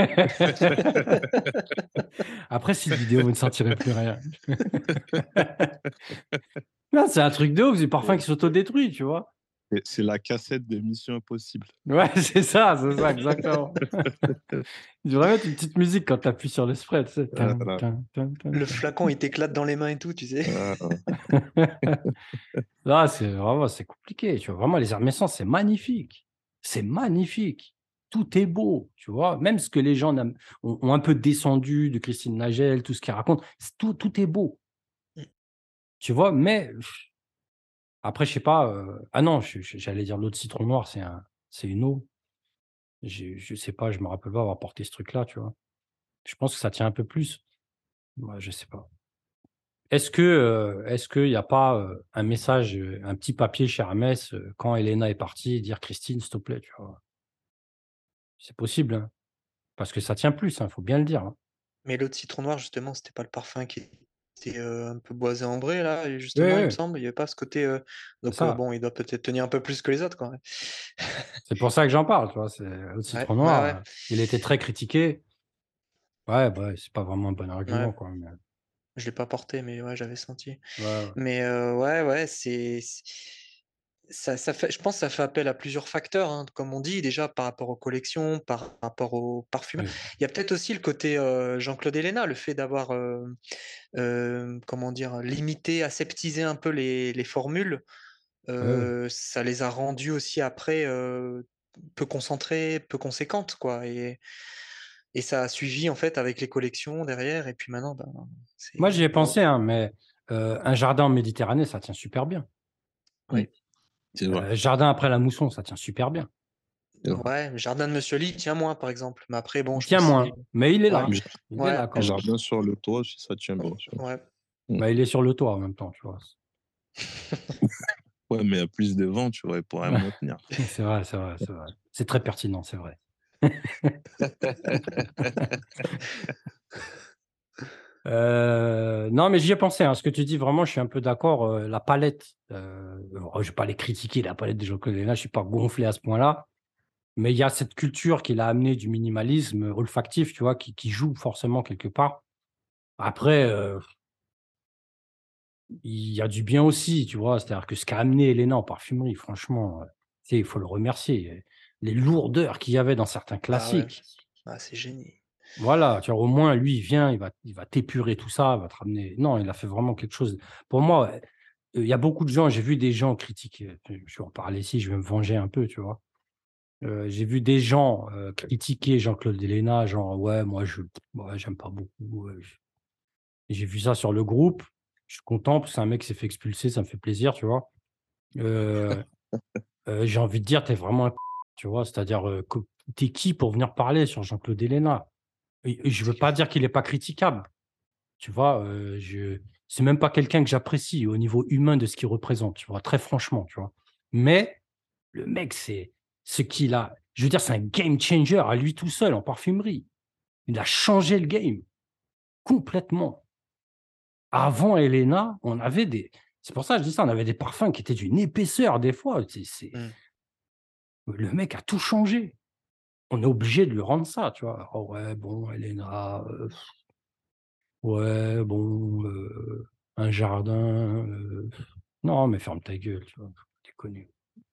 Après, cette vidéo, vous ne sentirez plus rien. Non, c'est un truc de ouf, c'est parfum qui s'autodétruit, tu vois. C'est la cassette de Mission Impossible. Ouais, c'est ça, exactement. Il devrait mettre une petite musique quand tu appuies sur le spray, tu sais. Voilà. Le flacon, il t'éclate dans les mains et tout, tu sais. Là, c'est compliqué, tu vois. Vraiment, les Hermessens, c'est magnifique. C'est magnifique. Tout est beau, tu vois. Même ce que les gens ont un peu descendu de Christine Nagel, tout ce qu'elle raconte, tout est beau, Mmh. tu vois. Mais après, je sais pas. Ah non, j'allais dire l'eau de citron noir, c'est une eau. Je sais pas, je me rappelle pas avoir porté ce truc-là, tu vois. Je pense que ça tient un peu plus. Ouais, je sais pas. Est-ce qu'il y a pas, un message, un petit papier chez Hermès, quand Elena est partie et dire: «Christine, s'il te plaît», tu vois? C'est possible, hein, parce que ça tient plus, hein, faut bien le dire, hein. Mais l'eau de citron noir, justement, c'était pas le parfum qui était, un peu boisé ambré là, et Oui, justement, il me oui, semble, il y avait pas ce côté, c'est donc ça. bon, il doit peut-être tenir un peu plus que les autres, quoi, ouais. C'est pour ça que j'en parle, tu vois? C'est le Ouais, citron ouais, noir, ouais, il était très critiqué. Ouais, bah, ouais, c'est pas vraiment un bon ouais. argument, quoi, mais Je l'ai pas porté, mais ouais, j'avais senti. ouais, ouais. Mais ouais, ouais, ça fait, je pense que ça fait appel à plusieurs facteurs, hein, comme on dit, déjà par rapport aux collections, par rapport aux parfumeurs. Oui, Il y a peut-être aussi le côté, Jean-Claude Héléna, le fait d'avoir, comment dire? Limité, aseptisé un peu les formules, oui, oui. ça les a rendues aussi après, peu concentrées, peu conséquentes, quoi, et ça a suivi en fait avec les collections derrière, et puis maintenant, ben, Moi, j'y ai c'est pensé, hein, mais un jardin en Méditerranée, ça tient super bien. Mm. oui. C'est vrai. Jardin après la mousson, ça tient super bien. C'est vrai. Ouais, le jardin de Monsieur Lee tient moins, par exemple, mais après bon, Il je tient pense qu'il moins, mais il est ouais, là. J- Il est ouais, là quand même. Jardin sur le toit, si ça tient bien. Tu vois. ouais. Mm. Bah, il est sur le toit en même temps, tu vois? Ouais, mais il y a plus de vent, tu vois, il pourrait moins tenir. C'est vrai, c'est vrai, c'est vrai. C'est très pertinent, c'est vrai. Non, mais j'y ai pensé, hein, ce que tu dis vraiment, je suis un peu d'accord, la palette, je vais pas les critiquer, la palette des Jean-Claude Héléna, je suis pas gonflé à ce point-là, mais il y a cette culture qu'il a amené du minimalisme, olfactif, tu vois? Qui joue forcément quelque part. Après, il y a du bien aussi, tu vois? C'est-à-dire que ce qu'a amené Héléna en parfumerie, franchement, tu sais, il faut le remercier. Les lourdeurs qu'il y avait dans certains Ah ouais, classiques. ah c'est génie. Voilà, tu vois, au moins lui, il vient, il va t'épurer tout ça, il va te ramener non, il a fait vraiment quelque chose pour moi, il y a beaucoup de gens j'ai vu des gens critiquer, je vais en parler ici, je vais me venger un peu, tu vois? J'ai vu des gens, critiquer Jean-Claude Héléna, genre: «Ouais, moi je ouais, j'aime pas beaucoup, j'ai vu ça sur le groupe, je suis content parce que c'est un mec qui s'est fait expulser, ça me fait plaisir, tu vois? Heu j'ai envie de dire: «Tu es vraiment un tu vois? C'est-à-dire, co tu qui pour venir parler sur Jean-Claude Héléna?» Et je veux pas dire qu'il est pas critiquable. Tu vois? Je c'est même pas quelqu'un que j'apprécie au niveau humain de ce qu'il représente, tu vois? Très franchement, tu vois? Mais le mec, c'est ce qu'il a je veux dire, c'est un game changer à lui tout seul en parfumerie. Il a changé le game, complètement. Avant Helena, on avait des c'est pour ça que je dis ça, on avait des parfums qui étaient d'une épaisseur des fois, Mmh. le mec a tout changé. On est obligé de lui rendre ça, tu vois? «Oh ouais, bon, Helena, ouais, bon, un jardin, non, mais ferme ta gueule, tu vois? Faut pas déconner.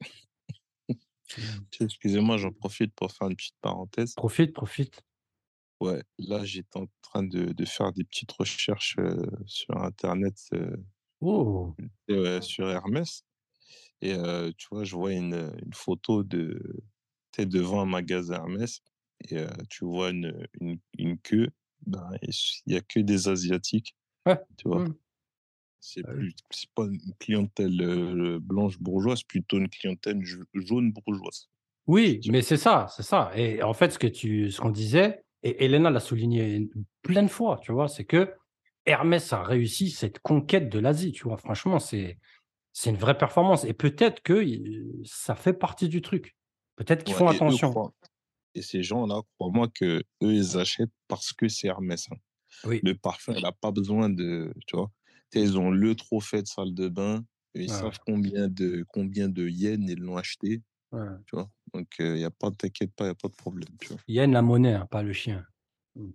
Mmh. Tiens, excusez-moi, j'en profite pour faire une petite parenthèse. Profite, profite. Ouais, là, j'étais en train de faire des petites recherches sur Internet Oh! sur Hermès. Et tu vois, je vois une photo tu es devant un magasin Hermès et tu vois une queue, ben, il y a que des asiatiques, Ouais, tu vois? mmh, bah, oui. C'est pas une clientèle, blanche bourgeoise, plutôt une clientèle jaune bourgeoise, je Oui, mais dirais. c'est ça et en fait, ce qu'on disait et Helena l'a souligné plein de fois, tu vois? C'est que Hermès a réussi cette conquête de l'Asie, tu vois? Franchement, c'est une vraie performance et peut-être que ça fait partie du truc. Peut-être qu'ils Ouais font et eux attention. croient Et ces gens-là, crois-moi que eux, ils achètent parce que c'est Hermès, hein. Oui. Le parfum, il a pas besoin tu vois? Tu sais, ils ont le trophée de salle de bain, et ils Ouais, ouais. savent combien de yens ils l'ont acheté, Ouais. tu vois? Donc, il y a pas t'inquiète pas, il y a pas de problème, tu vois? Yen, la monnaie, hein, pas le chien. Mmh.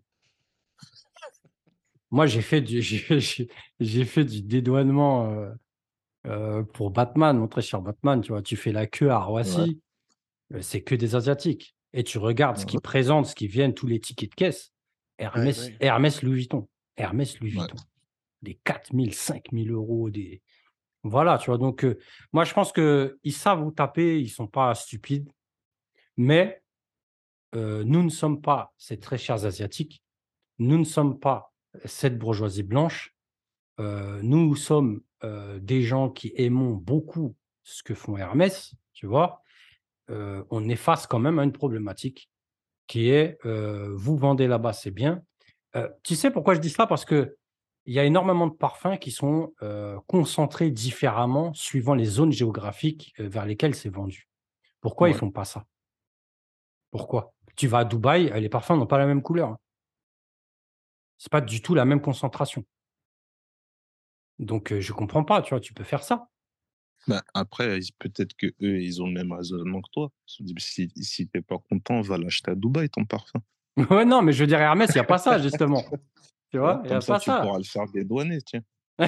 Moi, j'ai fait du dédouanement, pour Batman, mon très cher Batman, tu vois? Tu fais la queue à Ouais, Roissy, c'est que des asiatiques et tu regardes ce qu'ils ouais, présentent, ce qui viennent, tous les tickets de caisse, Ouais, bah Hermès oui. Hermès Louis Vuitton, Hermès Louis ouais, Vuitton, des 4 000, 5 000 €, des voilà, tu vois? Donc, moi, je pense qu'ils savent où taper, ils sont pas stupides, mais, nous ne sommes pas ces très chers asiatiques, nous ne sommes pas cette bourgeoisie blanche. Nous sommes, des gens qui aimons beaucoup ce que font Hermès, tu vois? On est face quand même à une problématique qui est, vous vendez là-bas, c'est bien. Tu sais pourquoi je dis cela? Parce qu'il y a énormément de parfums qui sont, concentrés différemment suivant les zones géographiques, vers lesquelles c'est vendu. Pourquoi ils ouais. font pas ça? Pourquoi? Tu vas à Dubaï, les parfums n'ont pas la même couleur, hein. C'est pas du tout la même concentration. Donc, je comprends pas, tu vois? Tu peux faire ça. Bah, après, peut-être que eux, ils ont le même raisonnement que toi. Ils se sont dit: «Si tu pas content, va l'acheter à Dubaï, ton parfum». Ouais, non, mais je veux dire Hermès, il y a pas ça justement. Tu Tu vois? vois? Il y Comme a ça, pas tu ça. pourras le faire dédouaner, tiens.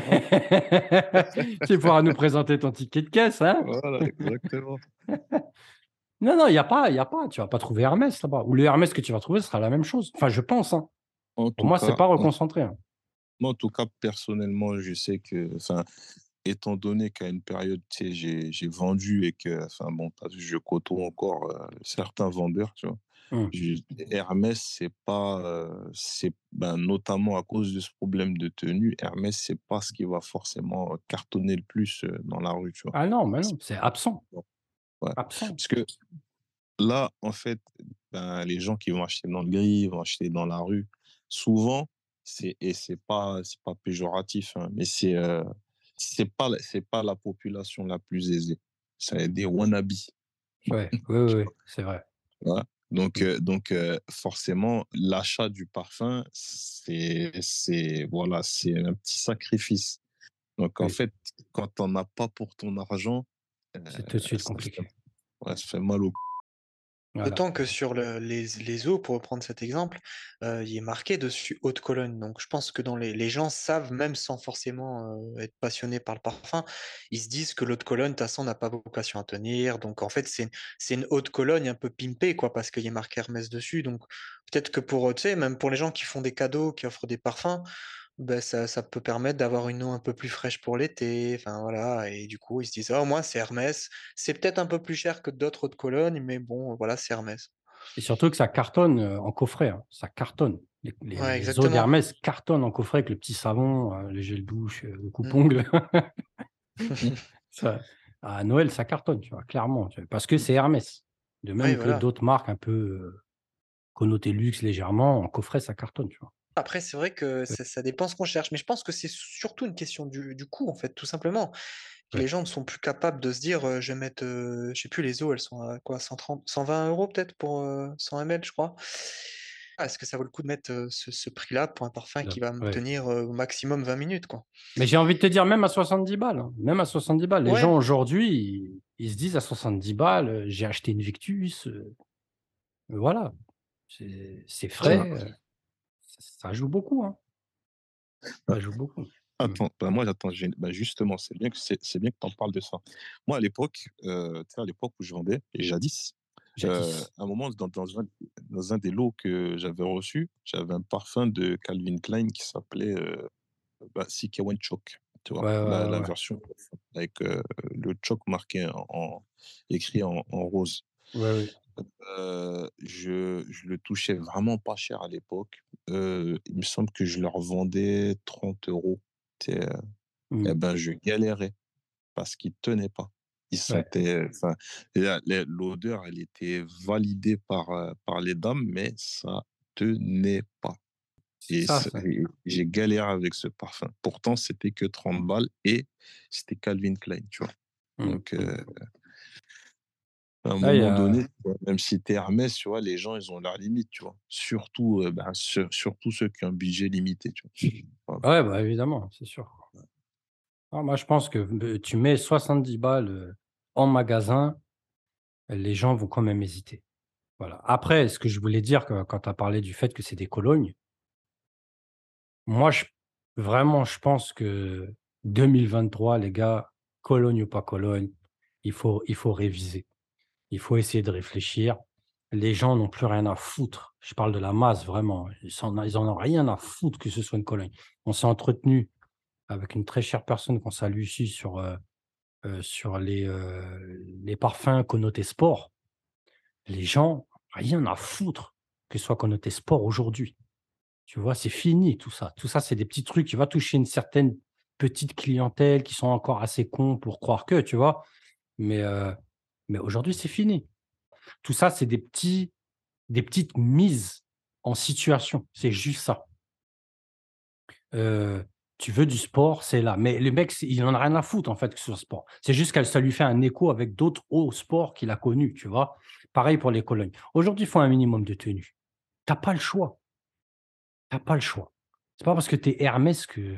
Tu pourras nous présenter ton ticket de caisse, hein? Voilà, exactement. Non, non, il y a pas, tu vas pas trouver Hermès là-bas ou le Hermès que tu vas trouver sera la même chose. Enfin, je pense, hein. En Pour tout moi, c'est cas pas en reconcentré, hein. moi, en tout cas, personnellement, je sais que, enfin, étant donné qu'à une période, tu sais, j'ai vendu et que, enfin, bon, tu vu, je côtoie encore, certains vendeurs, tu vois? Mmh. Je Hermès, c'est pas, ben, notamment à cause de ce problème de tenue, Hermès, c'est pas ce qui va forcément cartonner le plus, dans la rue, tu vois? Ah non, mais C'est non, c'est absent, Ouais. absent. Parce que là, en fait, ben, les gens qui vont acheter dans le gris, vont acheter dans la rue, souvent, c'est pas péjoratif, hein, mais c'est pas la population la plus aisée. C'est des wannabes, Ouais, oui, oui, oui, c'est vrai. voilà. Donc, Mmh. forcément, l'achat du parfum, voilà, c'est un petit sacrifice. Donc, en Oui, fait, quand tu en as pas pour ton argent, heu, c'est tout de suite ça fait compliqué. ouais, ça fait mal au D'autant Voilà. que sur les eaux, pour reprendre cet exemple, il est marqué dessus haute Cologne. Donc je pense que dans les gens savent, même sans forcément être passionnés par le parfum, ils se disent que l'eau de Cologne, de toute façon, n'a pas vocation à tenir. Donc en fait, c'est une haute Cologne un peu pimpée, quoi, parce qu'il y a marqué Hermès dessus. Donc peut-être que pour, tu sais, même pour les gens qui font des cadeaux, qui offrent des parfums, ben ça peut permettre d'avoir une eau un peu plus fraîche pour l'été. Enfin voilà. Et du coup, ils se disent, ah, au moins, c'est Hermès. C'est peut-être un peu plus cher que d'autres eau de Cologne, mais bon, voilà, c'est Hermès. Et surtout que ça cartonne, en coffret, hein, ça cartonne. Ouais, Les eaux exactement. d'Hermès cartonnent en coffret avec le petit savon, le gel douche, le Mm. coupe-ongles. Ça à Noël, ça cartonne, tu vois? Clairement, tu vois? Parce que c'est Hermès. De Oui, même que voilà. d'autres marques un peu, connotées luxe légèrement, en coffret, ça cartonne, tu vois? Après, c'est vrai que ça dépend ce qu'on cherche, mais je pense que c'est surtout une question du coût, en fait, tout simplement. Que les Ouais. gens ne sont plus capables de se dire, je vais mettre, je sais plus, les eaux, elles sont à quoi, 130, 120 € peut-être pour 100 ml, je crois. Ah, est-ce que ça vaut le coup de mettre ce prix-là pour un parfum qui va me Ouais. tenir au maximum 20 minutes, quoi? Mais j'ai envie de te dire même à 70 balles, hein, même à 70 balles. Les Ouais, gens aujourd'hui, ils se disent: «À 70 balles, j'ai acheté une Victus», voilà. C'est Ouais. frais, ça joue beaucoup, hein, ça joue beaucoup. Mmh. Attends, bah, moi, j'attends, justement, c'est bien que tu en parles de ça. Moi, à l'époque, tu sais, à l'époque où je vendais, et jadis, Jadis. à un moment, dans un des lots que j'avais reçu, j'avais un parfum de Calvin Klein qui s'appelait, bah, CK One Choc, tu vois? Ouais, ouais, La ouais, la ouais. version avec, le choc marqué écrit en rose. Ouais, oui. Je le touchais vraiment pas cher à l'époque. Il me semble que je leur vendais 30 €. Tu sais, Mmh. et ben, je galérais parce qu'ils tenaient pas. Ils Ouais. sentaient, enfin, l'odeur, elle était validée par les dames, mais ça tenait pas. C'est ça, ça. Et j'ai galéré avec ce parfum. Pourtant, c'était que 30 balles et c'était Calvin Klein, tu vois? Mmh, Donc, mmh. À un Là, il y moment donné, a... tu vois, même si tu es Hermès, tu vois, les gens, ils ont leurs limites, tu vois. Surtout, surtout ceux qui ont un budget limité, tu vois. Voilà. Ouais, bah, évidemment, c'est sûr. Ah, moi, je pense que tu mets 70 balles en magasin, les gens vont quand même hésiter. Voilà. Après, ce que je voulais dire quand tu as parlé du fait que c'est des colognes, moi, vraiment, je pense que 2023, les gars, Cologne ou pas Cologne, il faut réviser. Il faut essayer de réfléchir. Les gens n'ont plus rien à foutre. Je parle de la masse, vraiment. Ils en ont rien à foutre que ce soit une Cologne. On s'est entretenu avec une très chère personne qu'on salue ici sur les parfums connotés sport. Les gens, rien à foutre que ce soit connoté sport aujourd'hui. Tu vois, c'est fini tout ça. Tout ça, c'est des petits trucs qui va toucher une certaine petite clientèle qui sont encore assez cons pour croire que, tu vois? Mais, mais aujourd'hui, c'est fini. Tout ça, c'est des petites mises en situation. C'est juste ça. Heu, Tu veux du sport, c'est là. Mais le mec, il en a rien à foutre en fait que ce soit sport. C'est juste que ça lui fait un écho avec d'autres hauts sports qu'il a connus, tu vois? Pareil pour les colognes. Aujourd'hui, il faut un minimum de tenue. Tu as pas le choix, tu as pas le choix. C'est pas parce que tu es Hermès que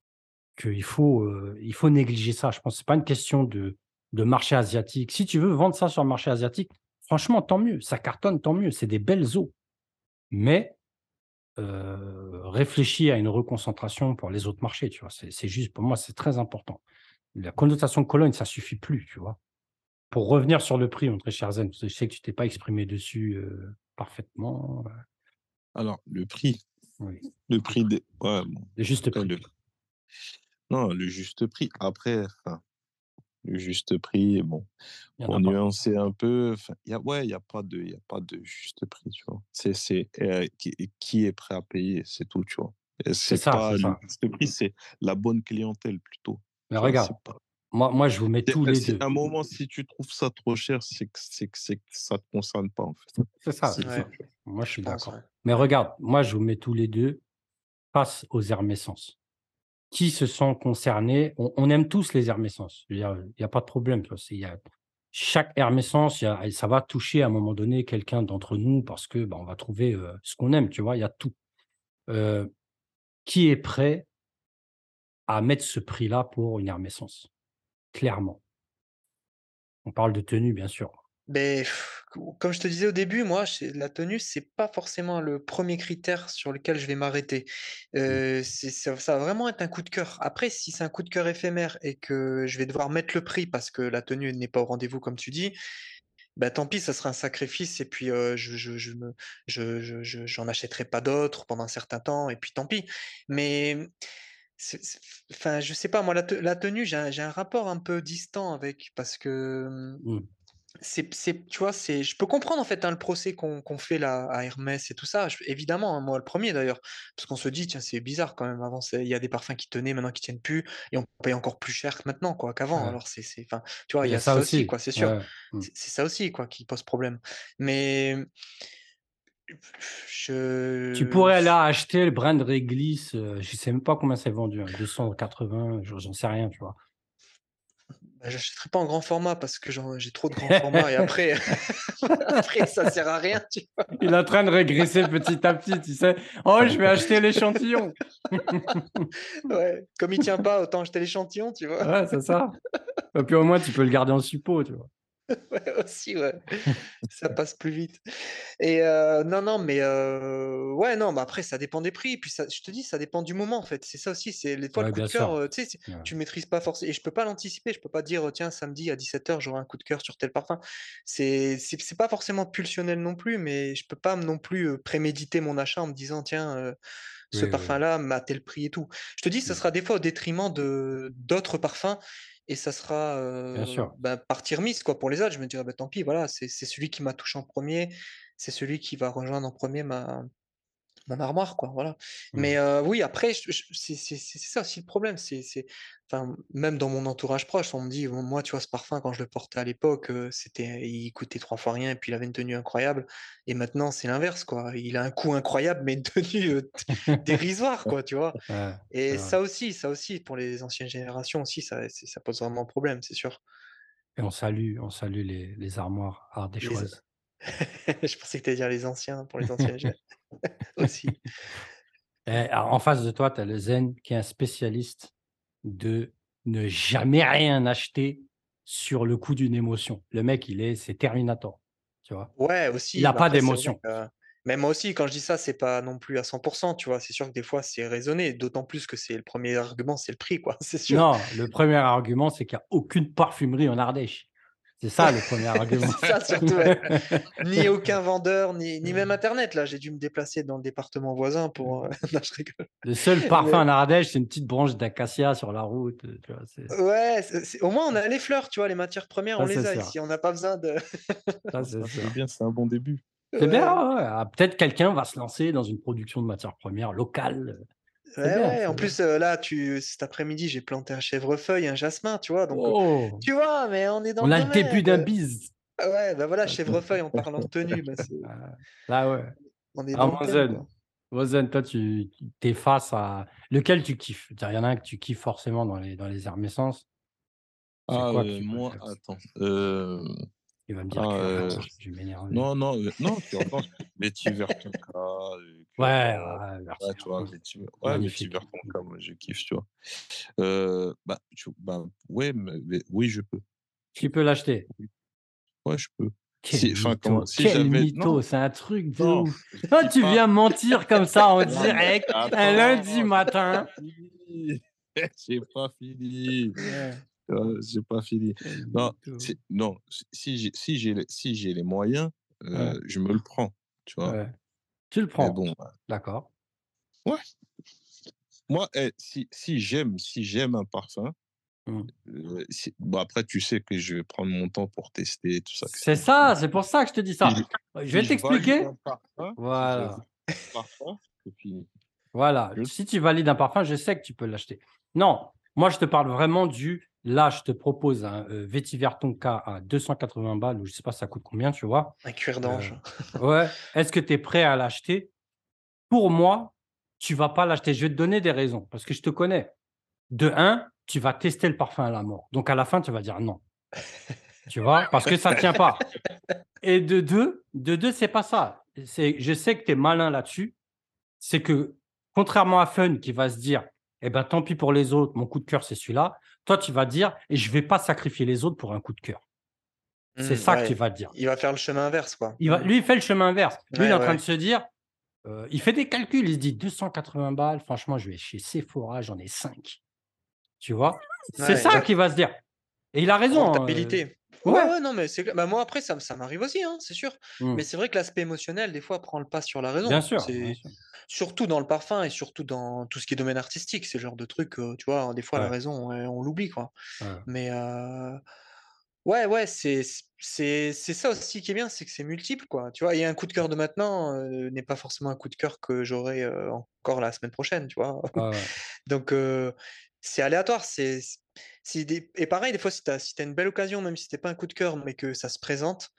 il faut négliger ça. Je pense que c'est pas une question de marché asiatique. Si tu veux vendre ça sur le marché asiatique, franchement, tant mieux. Ça cartonne, tant mieux. C'est des belles eaux. Mais réfléchis à une reconcentration pour les autres marchés, tu vois? C'est juste pour moi, c'est très important. La connotation de Cologne, ça suffit plus, tu vois? Pour revenir sur le prix, mon très cher Zen, parce que je sais que tu t'es pas exprimé dessus, parfaitement, Alors, oui, le prix des... Ouais, bon, le juste après, prix. non, le juste prix. Après, enfin, le juste prix, bon, Il y en pour a pas. nuancer un peu, enfin, ouais, il y a pas de juste prix, tu vois. Qui est prêt à payer, c'est tout, tu vois. Et C'est c'est ça, pas c'est le ça. juste prix, c'est la bonne clientèle plutôt. Mais Tu vois, regarde, c'est pas. moi, je vous mets tous les 2. À un moment, si tu trouves ça trop cher, c'est que ça te concerne pas, en fait. C'est ça, C'est c'est tout, Ouais, ça. tu vois. Moi, je je suis pense, d'accord. ouais. Mais regarde, moi, je vous mets tous les 2 face aux hermescences. Qui se sent concernés? On aime tous les hermescences. Je veux dire, il y a pas de problème, tu vois? C'est il y a chaque hermescence, ça va toucher à un moment donné quelqu'un d'entre nous parce que, bah, on va trouver, ce qu'on aime, tu vois? Il y a tout. Heu, qui est prêt à mettre ce prix-là pour une hermescence? Clairement. On parle de tenue, bien sûr. Beh, comme je te disais au début, moi, chez la tenue, c'est pas forcément le premier critère sur lequel je vais m'arrêter. Mmh, Ça va vraiment être un coup de cœur. Après, si c'est un coup de cœur éphémère et que je vais devoir mettre le prix parce que la tenue n'est pas au rendez-vous comme tu dis, bah, tant pis, ça sera un sacrifice et puis, j'en achèterai pas d'autres pendant un certain temps et puis tant pis. Mais, c'est enfin, je sais pas moi, la tenue, j'ai un rapport un peu distant avec parce que, mmh, tu vois, je peux comprendre en fait, hein, le procès qu'on fait là à Hermès et tout ça, évidemment, hein, moi le premier d'ailleurs, parce qu'on se dit: «Tiens, c'est bizarre quand même, avant il y a des parfums qui tenaient, maintenant qui tiennent plus et on paye encore plus cher que maintenant quoi, qu'avant». ouais. Alors enfin, tu vois, Il il y y a a ça ça aussi aussi. quoi, c'est sûr. Ouais, mmh. C'est ça aussi quoi qui pose problème. Mais Tu je pourrais là acheter le brand réglisse, je sais même pas combien c'est vendu, hein, 280, j'en sais rien, tu vois? bah, j'achèterai pas en grand format parce que j'ai trop de grands formats et après après ça sert à rien, tu vois? Il est en train de régresser petit à petit, tu sais? «Oh, je vais acheter l'échantillon!» Ouais, comme il tient pas, autant acheter l'échantillon, tu vois? Ouais, c'est ça. Et puis au moins, tu peux le garder en suppôt, tu vois? Ouais, aussi, ouais. Ça passe plus vite et non, non, mais ouais, non, mais après ça dépend des prix, puis ça je te dis, ça dépend du moment, en fait. C'est ça aussi, c'est des fois le Ouais, coup bien de cœur, sûr. tu sais, Ouais, tu maîtrises pas forcément et je peux pas l'anticiper, je peux pas dire: «Tiens, samedi à 17h j'aurai un coup de cœur sur tel parfum». C'est pas forcément pulsionnel non plus, mais je peux pas non plus, préméditer mon achat en me disant: «Tiens, ce oui, oui, oui. parfum-là à tel prix et tout». Je te dis, ça Mmh. sera des fois au détriment de d'autres parfums et ça sera, Bien sûr. bah, partie remise quoi pour les autres. Je me dirais: «Bah, tant pis, voilà, c'est celui qui m'a touché en premier, c'est celui qui va rejoindre en premier mon armoire quoi, voilà». Mais Mmh. oui après c'est ça aussi le problème, enfin même dans mon entourage proche, on me dit: «Moi tu vois ce parfum quand je le portais à l'époque, il coûtait 3 fois rien et puis il avait une tenue incroyable» et maintenant c'est l'inverse quoi. Il a un coût incroyable mais une tenue, dérisoire quoi, tu vois? Ouais, c'est Et vrai. ça aussi pour les anciennes générations aussi ça pose vraiment problème, c'est sûr. Et on salue les armoires Les... ardéchoises. Je pensais que tu allais dire les anciens, pour les anciens aussi. Et en face de toi, tu as le Zen qui est un spécialiste de ne jamais rien acheter sur le coup d'une émotion. Le mec, c'est Terminator, tu vois? Ouais, Il aussi, a mais pas après, c'est vrai d'émotion. que même moi aussi, quand je dis ça, c'est pas non plus à 100%, tu vois? C'est sûr que des fois, c'est raisonné, d'autant plus que c'est le premier argument, c'est le prix, quoi, c'est sûr. Non, le premier argument, c'est qu'il y a aucune parfumerie en Ardèche. C'est ça le premier argument. C'est ça surtout, ouais. Ni aucun vendeur, ni même internet, là, j'ai dû me déplacer dans le département voisin pour, non, je rigole. Le seul parfum Mais en Ardèche, c'est une petite branche d'acacia sur la route, tu vois? ouais, au moins on a les fleurs, tu vois? Les matières premières, on Ça, c'est les a sûr. ici, on n'a pas besoin de Ça, c'est Ah, c'est sûr. bien, c'est un bon début. C'est bien, ouais. ouais, ouais. Ah, peut-être quelqu'un va se lancer dans une production de matières premières locales. C'est Ouais, bien, ouais, en c'est bien. plus, là, cet après-midi, j'ai planté un chèvrefeuille, un jasmin, tu vois? Donc, Oh! tu vois? Mais on est dans On le a le début domaine. d'un bise. Ah ouais, bah voilà, Ça, c'est chèvrefeuille en parlant de tenue, bah là, ouais. on est Ah, dans le thème, Mozen. quoi. Mozen, toi, tu es face à lequel tu kiffes? Il y en a un que tu kiffes forcément dans les Hermesses. C'est Ah, quoi que tu moi, préfères? attends. Il va me dire Ah, Cure-Dent, je vais m'énerver. non, non, non, cure-dent, Vetiver Tonka, Ouais, cure-dent. ouais, merci. Ouais, tu vois, Vetiver Magnifique. Tonka, moi, je kiffe, tu vois. Bah, ouais, oui, je peux. Tu peux l'acheter. Ouais, je peux. Quel Enfin, comment, mytho, si quel j'avais, mytho, non, c'est un truc de non, ouf. je Ah, dis tu pas, viens mentir comme ça en non, mais direct un lundi attends, j'ai pas matin. fini. J'ai pas fini. Ouais, J'ai pas fini. quel Non, mytho. non, si j'ai les moyens, Ouais, je me le prends, tu vois. ouais. Tu le Mais prends. bon, D'accord. ouais. Moi, si j'aime un parfum, Mmh. bon, après, tu sais que je vais prendre mon temps pour tester tout ça, C'est etc. ça, c'est pour ça que je te dis Si ça. je, Je si vais je valide t'expliquer. un parfum, si je valide Voilà, un parfum, c'est fini. voilà. Tu vois. Si tu valides un parfum, je sais que tu peux l'acheter. Non, moi, je te parle vraiment là, je te propose un, Vétiver Tonka à 280 balles ou je sais pas ça coûte combien, tu vois? Un cuir Heu, d'ange. ouais. Est-ce que tu es prêt à l'acheter? Pour moi, tu vas pas l'acheter. Je vais te donner des raisons parce que je te connais. De un, tu vas tester le parfum à la mort. Donc à la fin, tu vas dire non, tu vois? Parce que ça tient pas. Et de deux, c'est pas ça. Je sais que tu es malin là-dessus. C'est que contrairement à Fun qui va se dire: «Eh ben, tant pis pour les autres, mon coup de cœur, c'est celui-là». Toi, tu vas dire: «Et je vais pas sacrifier les autres pour un coup de cœur». C'est ça que tu Ouais, vas te dire. il va faire le chemin inverse, quoi. Lui, il fait le chemin inverse. Lui, il est Ouais, en train de ouais. se dire, il fait des calculs, il se dit: «280 balles, franchement, je vais chez Sephora, j'en ai 5». Tu vois? C'est Ouais, ça donc qu'il va se dire et il a raison, hein, rentabilité. Ouais, ouais. ouais, non, mais c'est clair. Bah, moi, après, ça m'arrive aussi, hein, c'est sûr. Mais Mmh. c'est vrai que l'aspect émotionnel, des fois, prend le pas sur la Bien raison. sûr, bien C'est sûr. surtout dans le parfum et surtout dans tout ce qui est domaine artistique. C'est le genre de truc, tu vois, des fois, la Ouais, raison, on l'oublie, quoi. ouais, Mais ouais, ouais, c'est ça aussi qui est bien, c'est que c'est multiple, quoi, tu vois? Et un coup de cœur de maintenant, n'est pas forcément un coup de cœur que j'aurai, encore la semaine prochaine, tu vois? ouais, ouais, Donc c'est aléatoire, c'est des et pareil, des fois, si tu une belle occasion, même si c'était pas un coup de cœur, mais que ça se présente,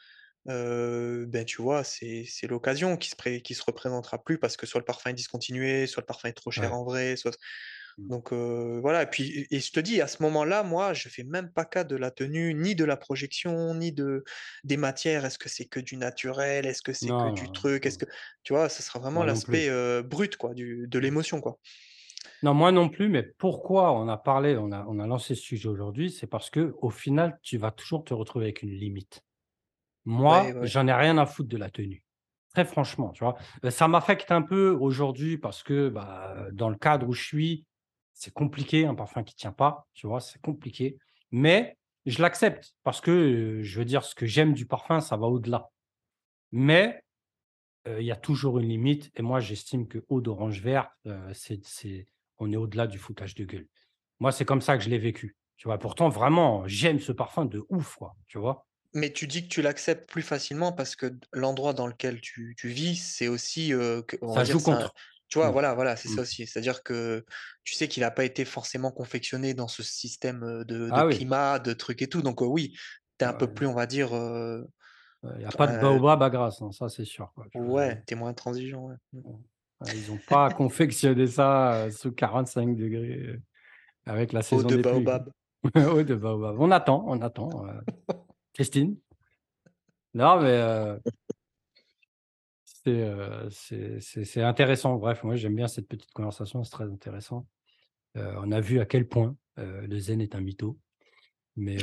ben, tu vois, c'est l'occasion qui se représentera plus parce que soit le parfum est discontinué, soit le parfum est trop cher ouais. en vrai, soit Mmh. donc voilà et puis et je te dis, à ce moment-là, moi, je fais même pas cas de la tenue, ni de la projection, ni des matières. Est-ce que c'est que du naturel? Est-ce que c'est que Non, du non, truc? Est-ce non, que tu vois? Ça sera vraiment moi non l'aspect, plus. brut quoi, de l'émotion, quoi. Non, moi non plus, mais pourquoi on a lancé ce sujet aujourd'hui? C'est parce que au final, tu vas toujours te retrouver avec une limite. Ouais, Moi, ouais, ouais. j'en ai rien à foutre de la tenue. Très franchement, tu vois? Ça m'affecte un peu aujourd'hui parce que, bah, dans le cadre où je suis, c'est compliqué, un parfum qui tient pas, tu vois? C'est compliqué, mais je l'accepte parce que, je veux dire, ce que j'aime du parfum, ça va au-delà. Mais, il y a toujours une limite et moi, j'estime que eau d'orange vert, on est au-delà du foutage de gueule. Moi, c'est comme ça que je l'ai vécu, tu vois? Pourtant, vraiment, j'aime ce parfum de ouf, quoi, tu vois? Mais tu dis que tu l'acceptes plus facilement parce que l'endroit dans lequel tu vis, c'est aussi, on va Ça dire, joue c'est un contre. tu vois? Mmh, Voilà, c'est mmh. ça aussi. C'est-à-dire que tu sais qu'il a pas été forcément confectionné dans ce système, de Ah oui, climat, de trucs et tout, donc oui, tu es un peu ouais. plus, on va dire, Il y a pas de heu, baobab à Grasse, hein, ça c'est sûr, quoi, tu vois? ouais, tu es moins intransigeant, ouais. Ils ont pas confectionné ça, sous 45 degrés, avec la Eau saison de des pluies, quoi. baobab. Eau de baobab. On attend, Christine. Non, mais c'est intéressant. Bref, moi, j'aime bien cette petite conversation, c'est très intéressant. On a vu à quel point, le zen est un mytho, mais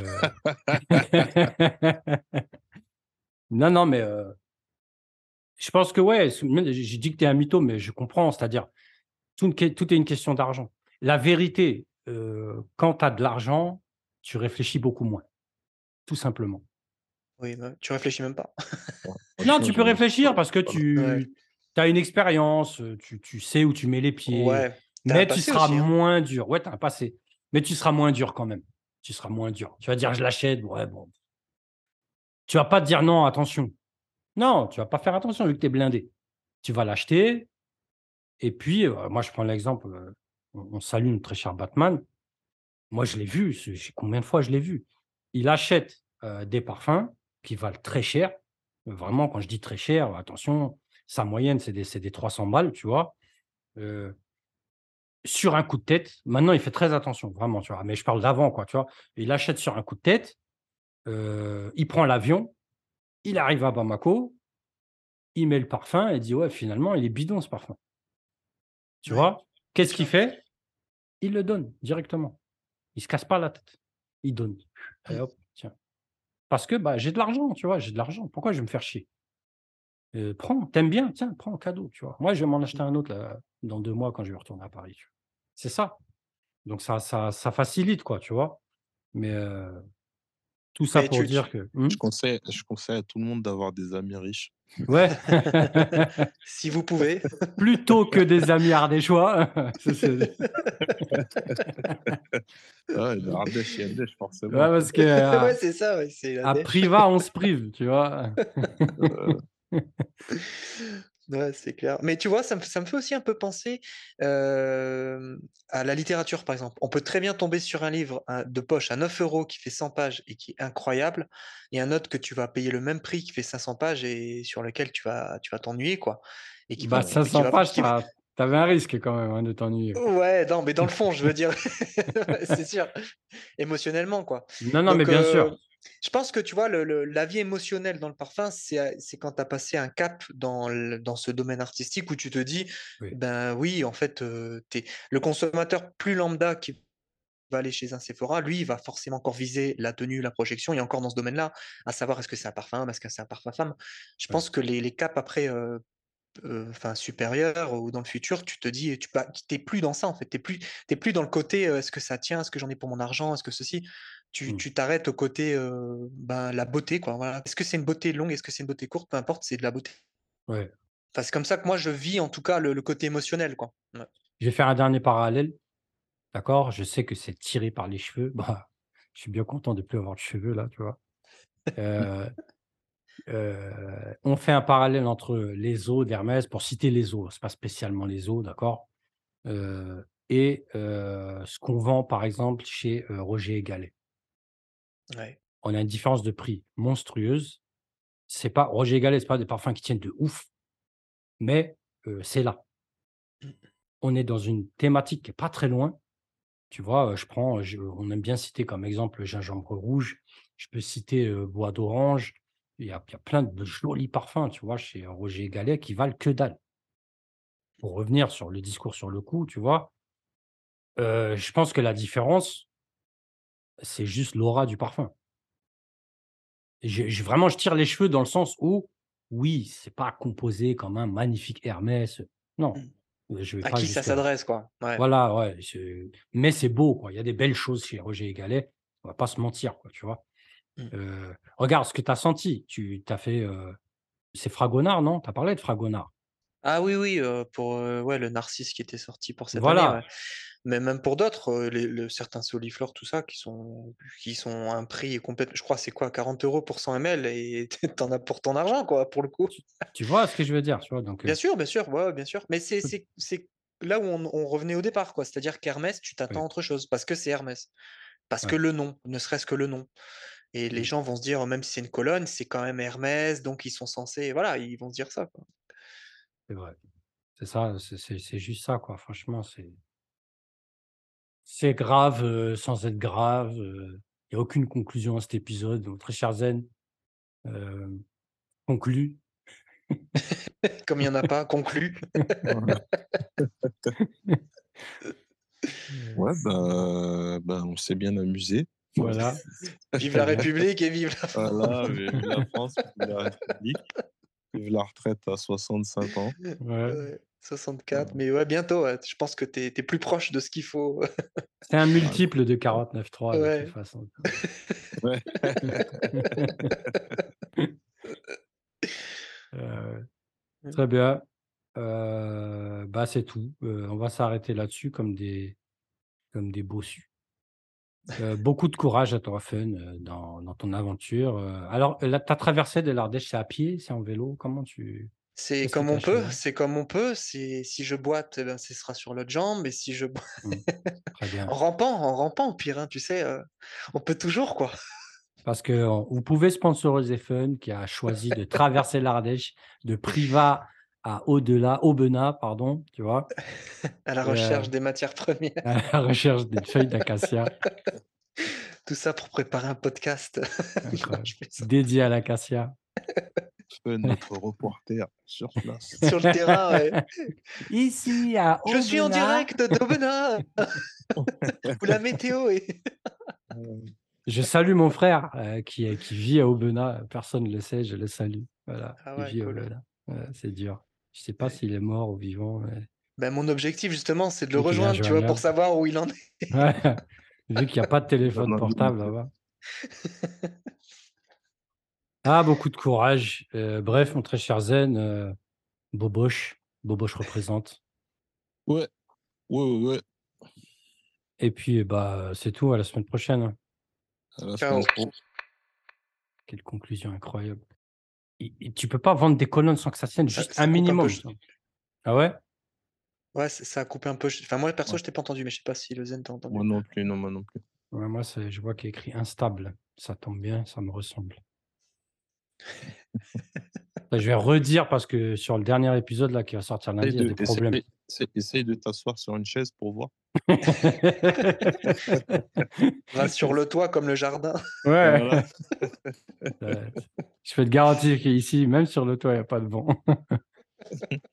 non, non, mais je pense que ouais, j'ai dit que tu es un mytho, mais je comprends, c'est-à-dire tout est une question d'argent. La vérité, quand tu as de l'argent, tu réfléchis beaucoup moins, tout simplement. Oui, bah, tu réfléchis même pas. Ouais, Non, franchement, tu peux réfléchir parce que voilà. Ouais. tu as une expérience, tu sais où tu mets les pieds, Ouais. Tu un mais tu passé seras aussi, hein. moins dur. Ouais, tu as un passé, mais tu seras moins dur quand même. Tu seras moins dur. Tu vas dire: «Je l'achète», ouais, bon. Tu vas pas te dire: «Non, attention». Non, tu vas pas faire attention vu que tu es blindé. Tu vas l'acheter et puis, moi je prends l'exemple, on salue notre très cher Batman. Moi je l'ai vu, combien de fois je l'ai vu? Il achète, des parfums qui valent très cher. Vraiment quand je dis très cher, attention, sa moyenne c'est des 300 balles, tu vois? Heu, sur un coup de tête. Maintenant il fait très attention, vraiment, tu vois? Mais je parle d'avant quoi, tu vois? Il achète sur un coup de tête, il prend l'avion, il arrive à Bamako, il met le parfum et dit: «Ouais, finalement il est bidon ce parfum». Tu Ouais, vois? bien Qu'est-ce qu'il sûr. fait? Il le donne directement. Il se casse pas la tête. Il donne. Mmh. Allez hop, tiens. Parce que, bah, j'ai de l'argent, tu vois? J'ai de l'argent. Pourquoi je vais me faire chier? Prends, tu bien? Tiens, prends, cadeau, tu vois? Moi, je vais m'en acheter un autre là, dans 2 mois quand je vais retourner à Paris, tu vois? C'est ça. Donc ça facilite quoi, tu vois? Mais, tout ça Mais pour tu dire que Je conseille à tout le monde d'avoir des amis riches. ouais. si vous pouvez. Plutôt que des amis ardéchois. Ça c'est Ouais, le Ardèche, Yardèche, ouais, forcément, quoi. parce que, Ouais, c'est ça, ouais, c'est la à dèche. priva, on se prive, tu vois? Heu, Ouais, c'est clair. Mais tu vois, ça me fait aussi un peu penser, à la littérature, par exemple. On peut très bien tomber sur un livre, de poche à 9 € qui fait 100 pages et qui est incroyable et un autre que tu vas payer le même prix qui fait 500 pages et sur lequel tu vas t'ennuyer, quoi et qui va Bah, qui qui 500 va pages, qui va tu avais un risque quand même, hein, de t'ennuyer. ouais, non, mais dans le fond, je veux dire. Ouais, c'est sûr, émotionnellement, quoi. Non, non, mais Donc bien sûr. je pense que, tu vois, la vie émotionnelle dans le parfum, c'est quand tu as passé un cap dans ce domaine artistique où tu te dis: Oui. «Ben, oui, en fait, tu le consommateur plus lambda qui va aller chez un Sephora, lui, il va forcément encore viser la tenue, la projection et encore dans ce domaine-là, à savoir est-ce que c'est un parfum homme, est-ce que c'est un parfum femme?» Je Ouais. pense que les caps après, enfin supérieur ou dans le futur, tu te dis tu plus dans ça en fait, tu plus dans le côté, «Est-ce que ça tient? Est-ce que j'en ai pour mon argent? Est-ce que ceci?» tu Mmh. tu t'arrêtes au côté, ben, la beauté quoi, voilà. Est-ce que c'est une beauté longue? Est-ce que c'est une beauté courte? Peu importe, c'est de la beauté. Ouais. Enfin, c'est comme ça que moi je vis en tout cas le côté émotionnel quoi. Ouais. Je vais faire un dernier parallèle, d'accord? Je sais que c'est tiré par les cheveux. Bah, je suis bien content de plus avoir de cheveux là, tu vois? Heu on fait un parallèle entre les eaux d'Hermès, pour citer les eaux, c'est pas spécialement les eaux, d'accord? Et ce qu'on vend par exemple chez, Roger& Gallet. Ouais. On a une différence de prix monstrueuse. C'est pas Roger& Gallet, c'est pas des parfums qui tiennent de ouf, mais c'est là. Mmh. On est dans une thématique qui est pas très loin, tu vois? On aime bien citer comme exemple le gingembre rouge. Je peux citer, bois d'orange. Il y a plein de jolis parfums, tu vois? Chez Roger& Gallet qui valent que dalle. Pour revenir sur le discours sur le coup, tu vois? Je pense que la différence, c'est juste l'aura du parfum. Vraiment, je tire les cheveux dans le sens où, oui, c'est pas composé comme un magnifique Hermès, non, Mmh. je vais À pas qui ça jusque-là. s'adresse quoi? Ouais. Voilà, ouais, mais c'est beau, quoi. Il y a des belles choses chez Roger& Gallet, on va pas se mentir, quoi, tu vois? Mmh. Regarde ce que tu as senti, tu as fait, c'est Fragonard, non? Tu as parlé de Fragonard? Ah oui, oui, pour, ouais, le Narcisse qui était sorti pour cette année, Voilà, ouais. Mais même pour d'autres, certains Soliflore, tout ça, qui sont à un prix complètement. Je crois c'est quoi? 40 € pour 100 ml et tu en as pour ton argent, quoi, pour le coup. tu vois ce que je veux dire, tu vois? Donc, Bien sûr, ouais, ouais, bien sûr. Mais c'est là où on revenait au départ, quoi. C'est-à-dire qu'Hermès, tu t'attends oui, à autre chose parce que c'est Hermès. Parce que ouais, le nom, ne serait-ce que le nom et les mmh, gens vont se dire, même si c'est une colonne, c'est quand même Hermès, donc ils sont censés voilà, ils vont se dire ça, quoi. c'est vrai. C'est ça, c'est juste ça, quoi. Franchement, c'est C'est grave sans être grave. Il n'y a aucune conclusion à cet épisode. Donc, très cher Zen, conclu. Comme il n'y en a pas, conclu. Ouais, ben, on s'est bien amusé. Voilà. Vive Très la bien. République et vive la France. Voilà, vive la France, vive la République, vive la retraite à 65 ans. Ouais. Ouais, 64, mais ouais, bientôt. Ouais. Je pense que t'es plus proche de ce qu'il faut. C'est un multiple de 49.3 de toute Ouais. façon. Ouais. Très bien. C'est tout. On va s'arrêter là-dessus comme des bossus. Beaucoup de courage à toi, Fun, dans ton aventure. Alors, là, tu as traversé de l'Ardèche, c'est à pied, c'est en vélo? C'est Qu'est-ce que comme tu on as peut, choisi? c'est comme on peut. Si je boite, eh ben, ce sera sur l'autre jambe. Et si je Très bien. en rampant, au pire, hein, tu sais, on peut toujours, quoi. Parce que vous pouvez sponsoriser Fun, qui a choisi de traverser l'Ardèche de Privas à Aubenas, pardon, tu vois? À la Et recherche des matières premières. à la recherche des feuilles d'acacia, Tout ça pour préparer un podcast. Non, incroyable, je fais ça. dédié à l'acacia. Feu, notre reporter sur place. Sur le terrain, ouais. Ici, à Je suis en Aubenas. direct d'Aubenas où la météo est. Je salue mon frère qui vit à Aubenas. Personne ne le sait, je le salue. Voilà, Ah il ouais, vit à cool. Aubenas. C'est dur. Je sais pas Ouais. s'il est mort ou vivant. Mais Ben, mon objectif, justement, c'est de le vu qu'il est rejoindre, tu vois, pour injoignable. savoir où il en est. Ouais, vu qu'il n'y a pas de téléphone Non, portable là-bas. Ah, beaucoup de courage. Bref, mon très cher Zen, Boboche. Boboche représente. ouais, ouais. Et puis, c'est tout. À la semaine prochaine. À la Ciao. semaine pro. Quelle conclusion incroyable. Et tu peux pas vendre des colonnes sans que ça tienne juste Ça un coupe un peu. minimum. Ça. Ah ouais? Ouais, ça a coupé un peu. Enfin, moi, perso, Ouais. je t'ai pas entendu, mais je sais pas si le Zen t'a entendu. Moi non plus, non, moi non plus. Ouais, moi, je vois qu'il y a écrit instable. Ça tombe bien, ça me ressemble. Je vais redire parce que sur le dernier épisode là, qui va sortir lundi, il y a des problèmes. Essaye de t'asseoir sur une chaise pour voir. Va sur le toit comme le jardin. Ouais. Voilà. Je peux te garantir qu'ici, même sur le toit, il n'y a pas de vent.